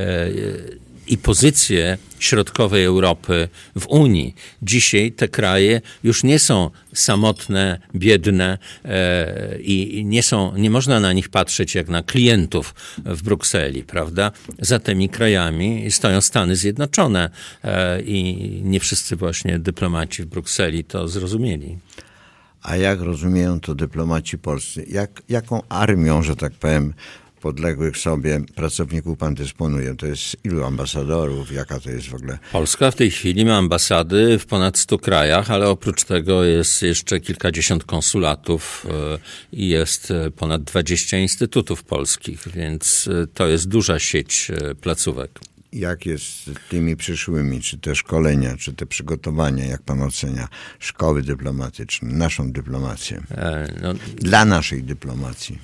i pozycję środkowej Europy w Unii. Dzisiaj te kraje już nie są samotne, biedne i nie można na nich patrzeć jak na klientów w Brukseli, prawda? Za tymi krajami stoją Stany Zjednoczone i nie wszyscy właśnie dyplomaci w Brukseli to zrozumieli. A jak rozumieją to dyplomaci polscy? Jaką armią, że tak powiem, podległych sobie pracowników pan dysponuje? To jest ilu ambasadorów? Jaka to jest w ogóle? Polska w tej chwili ma ambasady w ponad 100 krajach, ale oprócz tego jest jeszcze kilkadziesiąt konsulatów i jest ponad 20 instytutów polskich, więc to jest duża sieć placówek. Jak jest z tymi przyszłymi? Czy te szkolenia, czy te przygotowania, jak pan ocenia, szkoły dyplomatyczne, naszą dyplomację? Dla naszej dyplomacji.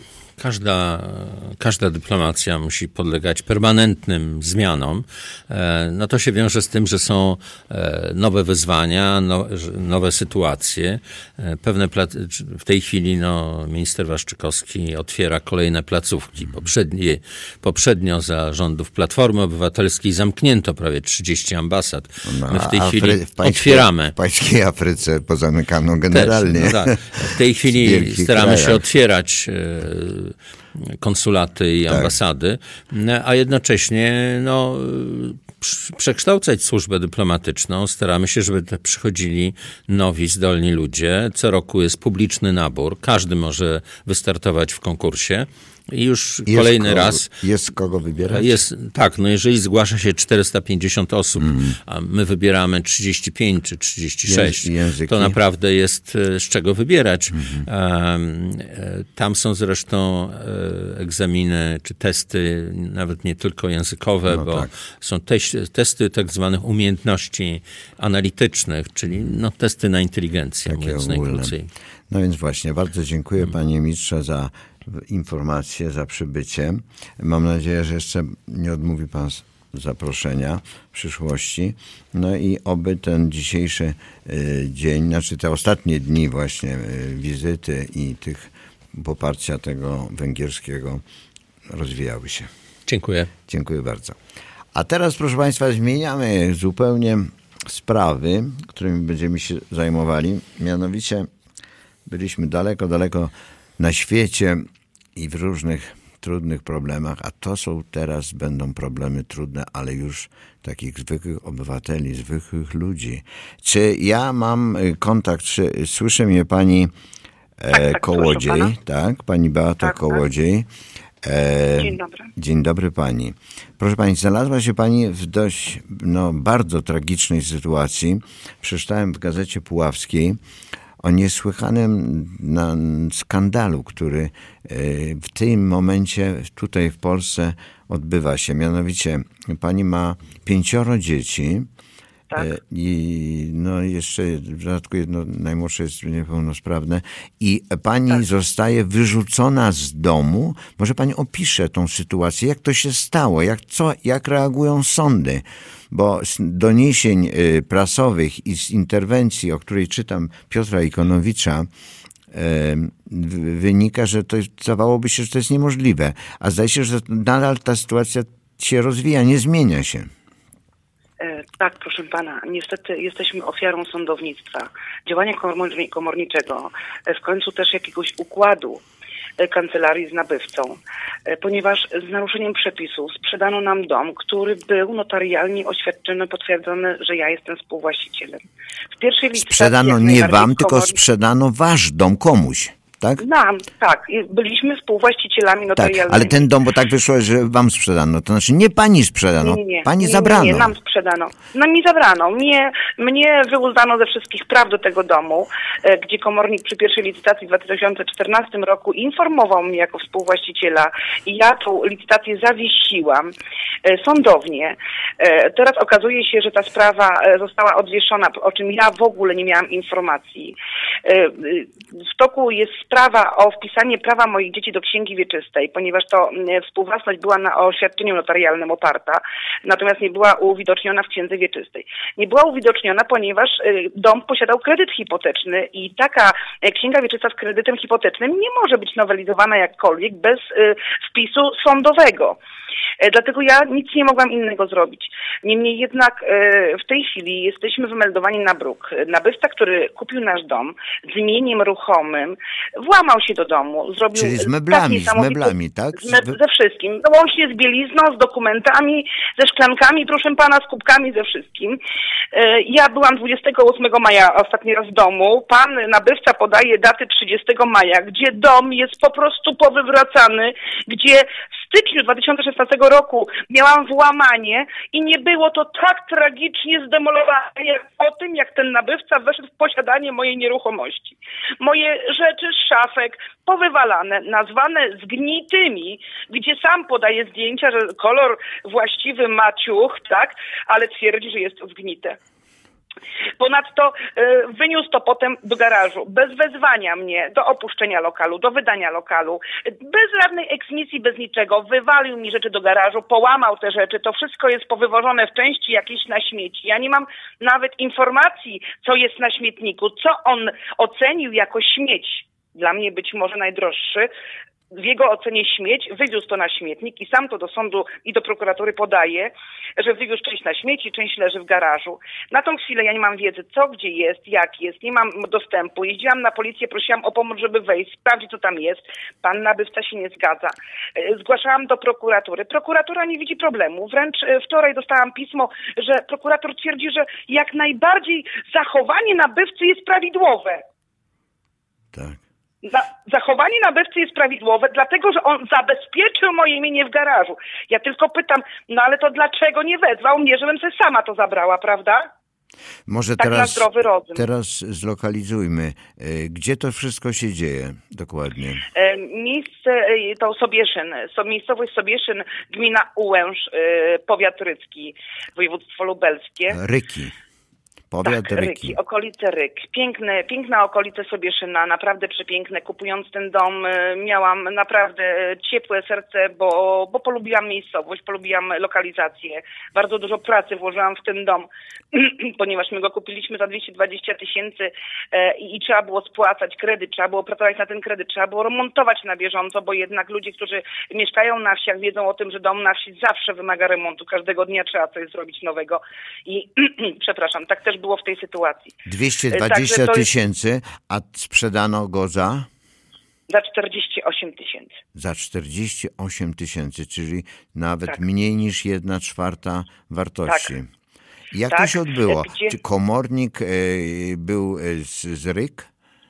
Każda dyplomacja musi podlegać permanentnym zmianom. No to się wiąże z tym, że są nowe wyzwania, nowe sytuacje. W tej chwili minister Waszczykowski otwiera kolejne placówki. Poprzednio za rządów Platformy Obywatelskiej zamknięto prawie 30 ambasad. My w tej chwili otwieramy. W pańskiej Afryce pozamykano generalnie. Też, tak. W tej chwili staramy się otwierać przekształcać służbę dyplomatyczną. Staramy się, żeby przychodzili nowi, zdolni ludzie. Co roku jest publiczny nabór. Każdy może wystartować w konkursie. I już kolejny raz... Jest kogo wybierać? Tak, jeżeli zgłasza się 450 osób, a my wybieramy 35 czy 36, to naprawdę jest z czego wybierać. Tam są zresztą egzaminy czy testy, nawet nie tylko językowe, bo są testy tak zwanych umiejętności analitycznych, czyli testy na inteligencję, mówiąc najkrócej. No więc właśnie, bardzo dziękuję panie ministrze za informacje, za przybycie. Mam nadzieję, że jeszcze nie odmówi pan zaproszenia w przyszłości. No i oby ten dzisiejszy dzień, znaczy te ostatnie dni właśnie wizyty i tych poparcia tego węgierskiego rozwijały się. Dziękuję. Dziękuję bardzo. A teraz, proszę państwa, zmieniamy zupełnie sprawy, którymi będziemy się zajmowali. Mianowicie byliśmy daleko, daleko na świecie i w różnych trudnych problemach, a to będą problemy trudne, ale już takich zwykłych obywateli, zwykłych ludzi. Czy ja mam kontakt, czy słyszy mnie pani Kołodziej, tak? Pani Beata Kołodziej. Dzień dobry. Dzień dobry pani. Proszę pani, znalazła się pani w dość, bardzo tragicznej sytuacji. Przeczytałem w Gazecie Puławskiej o niesłychanym skandalu, który w tym momencie tutaj w Polsce odbywa się. Mianowicie pani ma 5 dzieci. Tak. I jeszcze w dodatku jedno najmłodsze jest niepełnosprawne i pani zostaje wyrzucona z domu. Może pani opisze tą sytuację, jak to się stało, jak reagują sądy, bo z doniesień prasowych i z interwencji, o której czytam Piotra Ikonowicza, wynika, że to zdawałoby się, że to jest niemożliwe, a zdaje się, że nadal ta sytuacja się rozwija, nie zmienia się. Tak, proszę pana, niestety jesteśmy ofiarą sądownictwa, działania komorniczego, w końcu też jakiegoś układu kancelarii z nabywcą, ponieważ z naruszeniem przepisów sprzedano nam dom, który był notarialnie oświadczony, potwierdzony, że ja jestem współwłaścicielem. W pierwszej licytacji sprzedano nie wam, tylko sprzedano wasz dom komuś. Tak? Nam, tak. Byliśmy współwłaścicielami notarialnymi. Tak, ale ten dom, bo tak wyszło, że wam sprzedano. To znaczy nie pani sprzedano, pani zabrano. Nie, nam sprzedano. Nam mi zabrano. Mnie wyuzdano ze wszystkich praw do tego domu, gdzie komornik przy pierwszej licytacji w 2014 roku informował mnie jako współwłaściciela i ja tą licytację zawiesiłam sądownie. Teraz okazuje się, że ta sprawa została odwieszona, o czym ja w ogóle nie miałam informacji. W toku jest sprawa o wpisanie prawa moich dzieci do księgi wieczystej, ponieważ to współwłasność była na oświadczeniu notarialnym oparta, natomiast nie była uwidoczniona w księdze wieczystej. Nie była uwidoczniona, ponieważ dom posiadał kredyt hipoteczny i taka księga wieczysta z kredytem hipotecznym nie może być nowelizowana jakkolwiek bez wpisu sądowego. Dlatego ja nic nie mogłam innego zrobić. Niemniej jednak w tej chwili jesteśmy wymeldowani na bruk. Nabywca, który kupił nasz dom z mieniem ruchomym, włamał się do domu, zrobił... Czyli z meblami, tak? Ze wszystkim. Łącznie z bielizną, z dokumentami, ze szklankami, proszę pana, z kubkami, ze wszystkim. Ja byłam 28 maja ostatni raz w domu. Pan nabywca podaje datę 30 maja, gdzie dom jest po prostu powywracany, gdzie w styczniu 2016 roku miałam włamanie i nie było to tak tragicznie zdemolowane jak po tym, jak ten nabywca weszł w posiadanie mojej nieruchomości. Moje rzeczy z szafek powywalane, nazwane zgnitymi, gdzie sam podaje zdjęcia, że kolor właściwy ma ciuch, tak, ale twierdzi, że jest to zgnite. Ponadto wyniósł to potem do garażu, bez wezwania mnie do opuszczenia lokalu, do wydania lokalu, bez żadnej eksmisji, bez niczego. Wywalił mi rzeczy do garażu, połamał te rzeczy, to wszystko jest powywożone w części jakieś na śmieci. Ja nie mam nawet informacji, co jest na śmietniku, co on ocenił jako śmieć. Dla mnie być może najdroższy, w jego ocenie śmieć, wywiózł to na śmietnik i sam to do sądu i do prokuratury podaje, że wywiózł część na śmieci, część leży w garażu. Na tą chwilę ja nie mam wiedzy, co gdzie jest, jak jest, nie mam dostępu. Jeździłam na policję, prosiłam o pomoc, żeby wejść, sprawdzić, co tam jest. Pan nabywca się nie zgadza. Zgłaszałam do prokuratury. Prokuratura nie widzi problemu. Wręcz wczoraj dostałam pismo, że prokurator twierdzi, że jak najbardziej zachowanie nabywcy jest prawidłowe. Tak. Zachowanie nabywcy jest prawidłowe, dlatego że on zabezpieczył moje mienie w garażu. Ja tylko pytam, no ale to dlaczego nie wezwał mnie, żebym sobie sama to zabrała, prawda? Może tak na zdrowy rozum. Teraz zlokalizujmy, gdzie to wszystko się dzieje dokładnie? Miejsce to Sobieszyn, miejscowość Sobieszyn, gmina Ułęż, powiat rycki, województwo lubelskie. Ryki. Powiat tak, Ryki, okolice Ryk. Piękne okolice Sobieszyna, naprawdę przepiękne. Kupując ten dom miałam naprawdę ciepłe serce, bo polubiłam miejscowość, polubiłam lokalizację. Bardzo dużo pracy włożyłam w ten dom, ponieważ my go kupiliśmy za 220 000 i trzeba było spłacać kredyt, trzeba było pracować na ten kredyt, trzeba było remontować na bieżąco, bo jednak ludzie, którzy mieszkają na wsiach, wiedzą o tym, że dom na wsi zawsze wymaga remontu. Każdego dnia trzeba coś zrobić nowego. I przepraszam, tak też było w tej sytuacji. 220 000, a sprzedano go za? Za 48 000. Za 48 000, czyli nawet mniej niż 1/4 wartości. Tak. Jak to się odbyło? Czy komornik był z Ryk?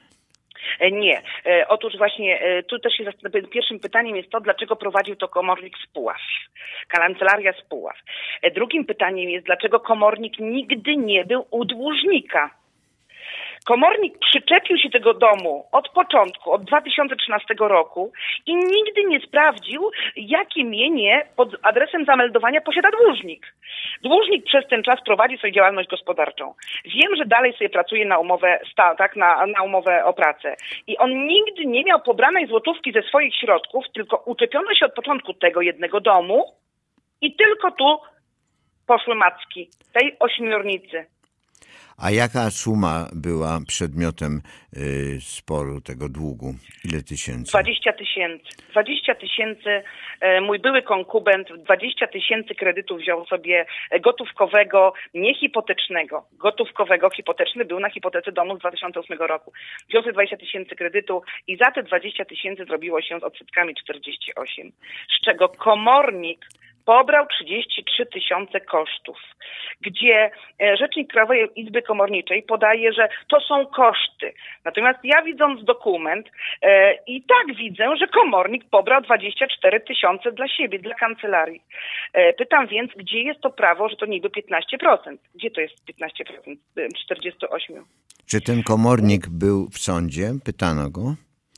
Nie. Otóż właśnie tu też pierwszym pytaniem jest to, dlaczego prowadził to komornik z Puław, kancelaria z Puław. Drugim pytaniem jest, dlaczego komornik nigdy nie był u dłużnika. Komornik przyczepił się tego domu od początku, od 2013 roku i nigdy nie sprawdził, jakie mienie pod adresem zameldowania posiada dłużnik. Dłużnik przez ten czas prowadzi swoją działalność gospodarczą. Wiem, że dalej sobie pracuje na umowę na umowę o pracę. I on nigdy nie miał pobranej złotówki ze swoich środków, tylko uczepiono się od początku tego jednego domu i tylko tu poszły macki, tej ośmiornicy. A jaka suma była przedmiotem sporu tego długu? Ile tysięcy? 20 000. 20 000. Mój były konkubent 20 000 kredytu wziął sobie gotówkowego, niehipotecznego. Gotówkowego, hipoteczny był na hipotece domu z 2008 roku. Wziął sobie 20 000 kredytu i za te 20 000 zrobiło się z odsetkami 48. Z czego komornik pobrał 33 000 kosztów, gdzie rzecznik Krajowej Izby Komorniczej podaje, że to są koszty. Natomiast ja widząc dokument i tak widzę, że komornik pobrał 24 000 dla siebie, dla kancelarii. Pytam więc, gdzie jest to prawo, że to niby 15%? Gdzie to jest 15%? 48. Czy ten komornik był w sądzie? Pytano go?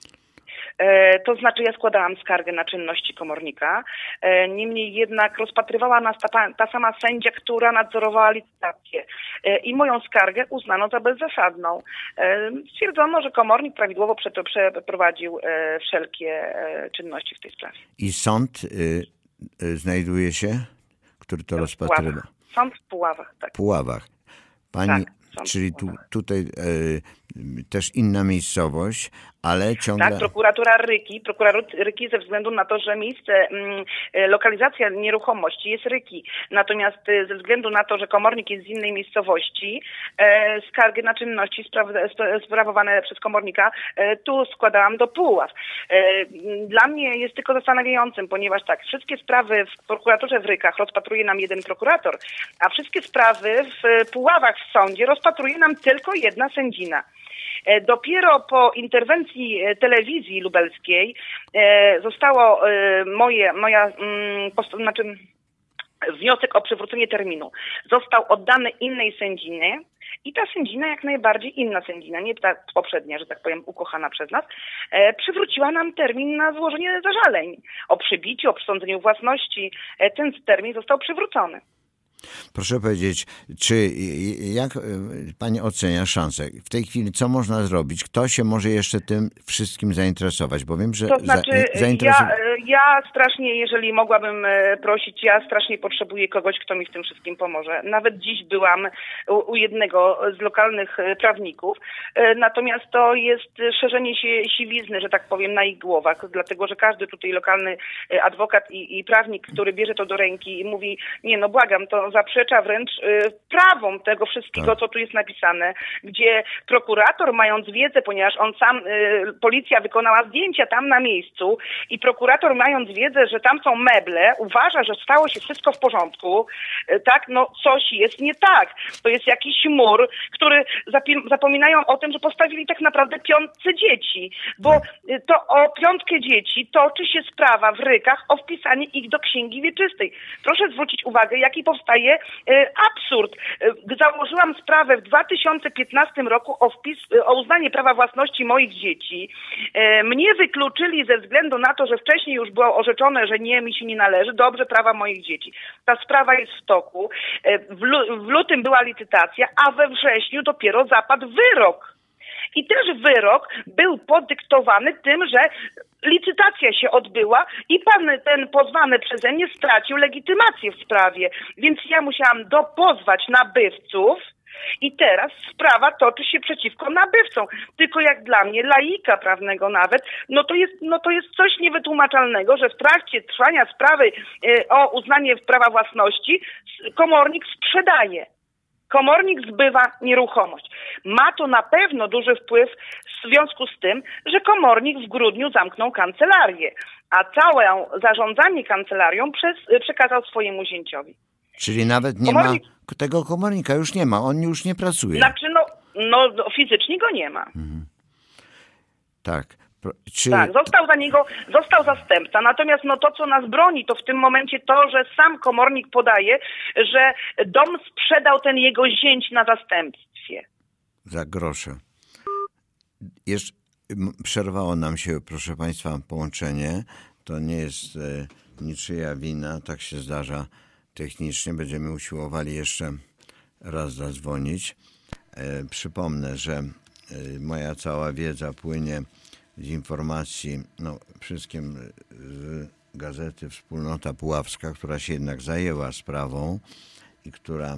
To znaczy ja składałam skargę na czynności komornika, niemniej jednak rozpatrywała nas ta sama sędzia, która nadzorowała licytację i moją skargę uznano za bezzasadną. Stwierdzono, że komornik prawidłowo przeprowadził wszelkie czynności w tej sprawie. I sąd znajduje się, który to rozpatrywa? Sąd w Puławach, tak. Puławach. Pani, tak, czyli tutaj też inna miejscowość, ale ciągle... Tak, prokuratura Ryki ze względu na to, że miejsce, lokalizacja nieruchomości jest Ryki. Natomiast ze względu na to, że komornik jest z innej miejscowości, skargi na czynności sprawowane przez komornika tu składałam do Puław. Dla mnie jest tylko zastanawiającym, ponieważ tak, wszystkie sprawy w prokuraturze w Rykach rozpatruje nam jeden prokurator, a wszystkie sprawy w Puławach w sądzie rozpatruje nam tylko jedna sędzina. Dopiero po interwencji telewizji lubelskiej zostało wniosek o przywrócenie terminu został oddany innej sędzinie i ta sędzina, jak najbardziej inna sędzina, nie ta poprzednia, że tak powiem, ukochana przez nas, przywróciła nam termin na złożenie zażaleń o przybiciu, o przesądzeniu własności. Ten termin został przywrócony. Proszę powiedzieć, jak pani ocenia szansę? W tej chwili co można zrobić? Kto się może jeszcze tym wszystkim zainteresować? Bo wiem, że to znaczy, ja strasznie, jeżeli mogłabym prosić, ja strasznie potrzebuję kogoś, kto mi w tym wszystkim pomoże. Nawet dziś byłam u jednego z lokalnych prawników, natomiast to jest szerzenie się siwizny, że tak powiem, na ich głowach, dlatego, że każdy tutaj lokalny adwokat i prawnik, który bierze to do ręki i mówi, nie no błagam, to zaprzecza wręcz prawom tego wszystkiego, co tu jest napisane, gdzie prokurator, mając wiedzę, ponieważ on sam, policja wykonała zdjęcia tam na miejscu i prokurator, mając wiedzę, że tam są meble, uważa, że stało się wszystko w porządku, tak, no coś jest nie tak. To jest jakiś mur, który zapominają o tym, że postawili tak naprawdę 5 dzieci, bo to o 5 dzieci toczy się sprawa w Rykach o wpisanie ich do Księgi Wieczystej. Proszę zwrócić uwagę, jaki powstaje absurd. Założyłam sprawę w 2015 roku o uznanie prawa własności moich dzieci. Mnie wykluczyli ze względu na to, że wcześniej już było orzeczone, że nie, mi się nie należy. Dobrze, prawa moich dzieci. Ta sprawa jest w toku. W lutym była licytacja, a we wrześniu dopiero zapadł wyrok. I też wyrok był podyktowany tym, że licytacja się odbyła i pan ten pozwany przeze mnie stracił legitymację w sprawie. Więc ja musiałam dopozwać nabywców i teraz sprawa toczy się przeciwko nabywcom. Tylko jak dla mnie, laika prawnego nawet, no to jest coś niewytłumaczalnego, że w trakcie trwania sprawy o uznanie prawa własności komornik sprzedaje. Komornik zbywa nieruchomość. Ma to na pewno duży wpływ w związku z tym, że komornik w grudniu zamknął kancelarię, a całe zarządzanie kancelarią przekazał swojemu zięciowi. Czyli nawet nie ma, tego komornika już nie ma, on już nie pracuje. Znaczy, no fizycznie go nie ma. Mhm. Tak. Tak, został zastępca. Natomiast to, co nas broni, to w tym momencie to, że sam komornik podaje, że dom sprzedał ten jego zięć na zastępstwie. Za grosze. Jeszcze przerwało nam się, proszę państwa, połączenie. To nie jest niczyja wina, tak się zdarza technicznie. Będziemy usiłowali jeszcze raz zadzwonić. Przypomnę, że moja cała wiedza płynie z informacji, wszystkim z gazety Wspólnota Puławska, która się jednak zajęła sprawą i która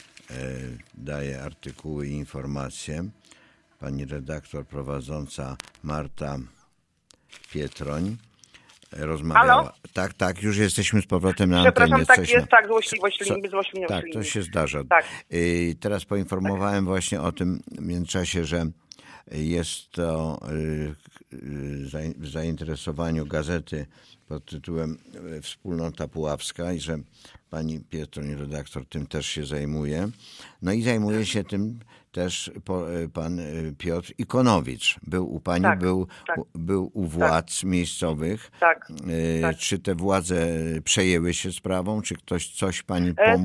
daje artykuły i informacje. Pani redaktor prowadząca Marta Pietroń rozmawiała. Halo? Tak, już jesteśmy z powrotem na antenie. Przepraszam, złośliwość linii. Tak, to się zdarza. Tak. Teraz poinformowałem właśnie o tym w międzyczasie, że jest to w zainteresowaniu gazety pod tytułem Wspólnota Puławska i że pani Pietroń, redaktor, tym też się zajmuje. No i zajmuje się tym też pan Piotr Ikonowicz. Był u pani, był u władz miejscowych. Tak. Czy te władze przejęły się sprawą? Czy ktoś coś pani pomógł?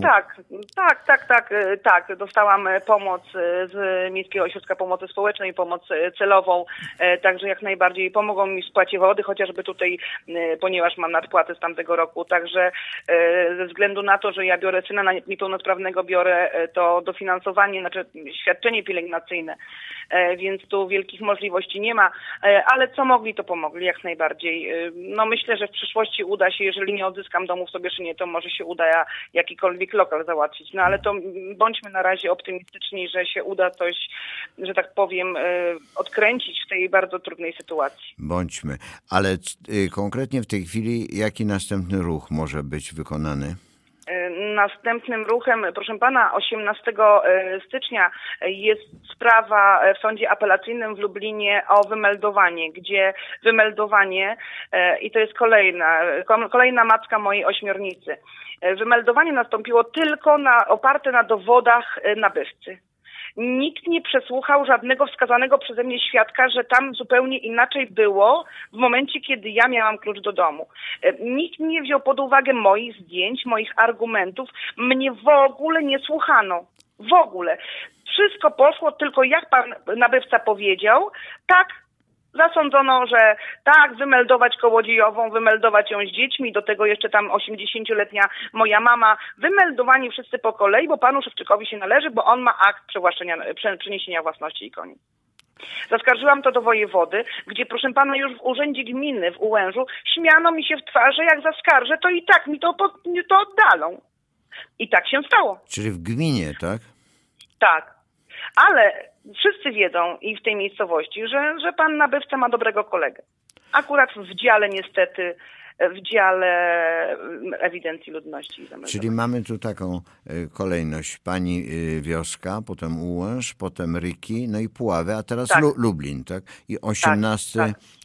Tak. Dostałam pomoc z Miejskiego Ośrodka Pomocy Społecznej, pomoc celową, także jak najbardziej pomogą mi w spłacie wody, chociażby tutaj, ponieważ mam nadpłatę z tamtego roku, także ze względu na to, że ja biorę syna niepełnosprawnego, biorę to dofinansowanie, znaczy świadczenie pielęgnacyjne, więc tu wielkich możliwości nie ma, ale co mogli, to pomogli jak najbardziej. Myślę, że w przyszłości uda się, jeżeli nie odzyskam domu w Sobieszynie, to może się uda jakikolwiek lokal załatwić, ale to bądźmy na razie optymistyczni, że się uda coś, że tak powiem, odkręcić w tej bardzo trudnej sytuacji. Bądźmy, ale konkretnie w tej chwili jaki następny ruch może być wykonany? Następnym ruchem, proszę pana, 18 stycznia jest sprawa w sądzie apelacyjnym w Lublinie o wymeldowanie, gdzie wymeldowanie, i to jest kolejna macka mojej ośmiornicy, wymeldowanie nastąpiło tylko oparte na dowodach nabywcy. Nikt nie przesłuchał żadnego wskazanego przeze mnie świadka, że tam zupełnie inaczej było w momencie, kiedy ja miałam klucz do domu. Nikt nie wziął pod uwagę moich zdjęć, moich argumentów. Mnie w ogóle nie słuchano. W ogóle. Wszystko poszło tylko jak pan nabywca powiedział, tak Zasądzono, że tak, wymeldować Kołodziejową, wymeldować ją z dziećmi, do tego jeszcze tam 80-letnia moja mama, wymeldowani wszyscy po kolei, bo panu Szewczykowi się należy, bo on ma akt przeniesienia własności i koniec. Zaskarżyłam to do wojewody, gdzie, proszę pana, już w urzędzie gminy w Ułężu śmiano mi się w twarz, że jak zaskarżę, to i tak mi to oddalą. I tak się stało. Czyli w gminie, tak? Tak. Ale wszyscy wiedzą i w tej miejscowości, że pan nabywca ma dobrego kolegę. Akurat w dziale niestety, w dziale ewidencji ludności i zameldowań. Czyli mamy tu taką kolejność. Pani Wioska, potem Ułęż, potem Ryki, no i Puławy, a teraz Tak. Lublin, tak? I 18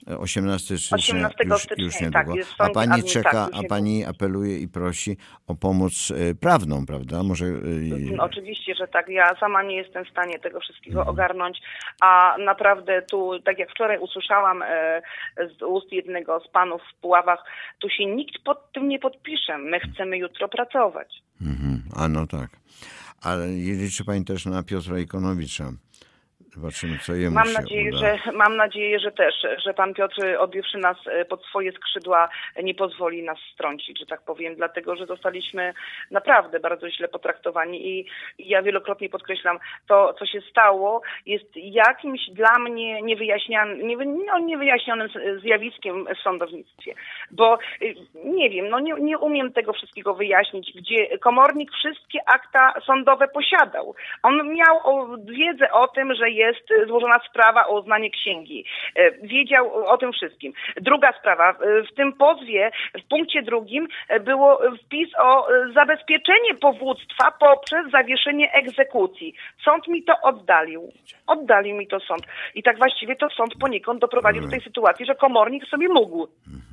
stycznia już niedługo. jest A sąd pani czeka, już a pani apeluje i prosi o pomoc prawną, prawda? Może... Oczywiście, że tak. Ja sama nie jestem w stanie tego wszystkiego ogarnąć, a naprawdę tu, tak jak wczoraj usłyszałam z ust jednego z panów w Puławach, tu się nikt pod tym nie podpisze. My chcemy jutro pracować. A no tak. Ale liczy pani też na Piotra Ikonowicza. Zobaczymy, co jemu Mam się nadzieję, uda. mam nadzieję, że też, że pan Piotr, odbiwszy nas pod swoje skrzydła, nie pozwoli nas strącić, że tak powiem, dlatego, że zostaliśmy naprawdę bardzo źle potraktowani i ja wielokrotnie podkreślam, to, co się stało, jest jakimś dla mnie niewyjaśnionym zjawiskiem w sądownictwie, bo nie wiem, nie umiem tego wszystkiego wyjaśnić, gdzie komornik wszystkie akta sądowe posiadał. On miał wiedzę o tym, że jest złożona sprawa o uznanie księgi. Wiedział o tym wszystkim. Druga sprawa. W tym pozwie, w punkcie drugim było wpis o zabezpieczenie powództwa poprzez zawieszenie egzekucji. Sąd mi to oddalił. Oddalił mi to sąd. I tak właściwie to sąd poniekąd doprowadził do tej sytuacji, że komornik sobie mógł.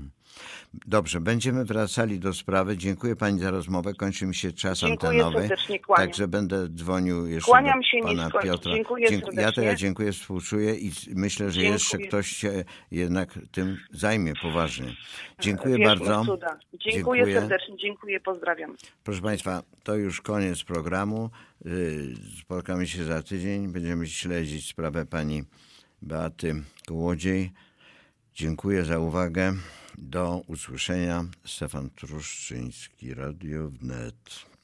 Dobrze, będziemy wracali do sprawy. Dziękuję pani za rozmowę. Kończy mi się czas antenowy. Dziękuję serdecznie, kłaniam. Także będę dzwonił jeszcze Kłaniam do się pana nisko. Piotra. Dziękuję serdecznie. Ja dziękuję, współczuję i myślę, że jeszcze ktoś się jednak tym zajmie poważnie. Dziękuję bardzo. Cuda. Dziękuję serdecznie, dziękuję, pozdrawiam. Proszę państwa, to już koniec programu. Spotkamy się za tydzień. Będziemy śledzić sprawę pani Beaty Kołodziej. Dziękuję za uwagę. Do usłyszenia. Stefan Truszczyński, Radio Wnet.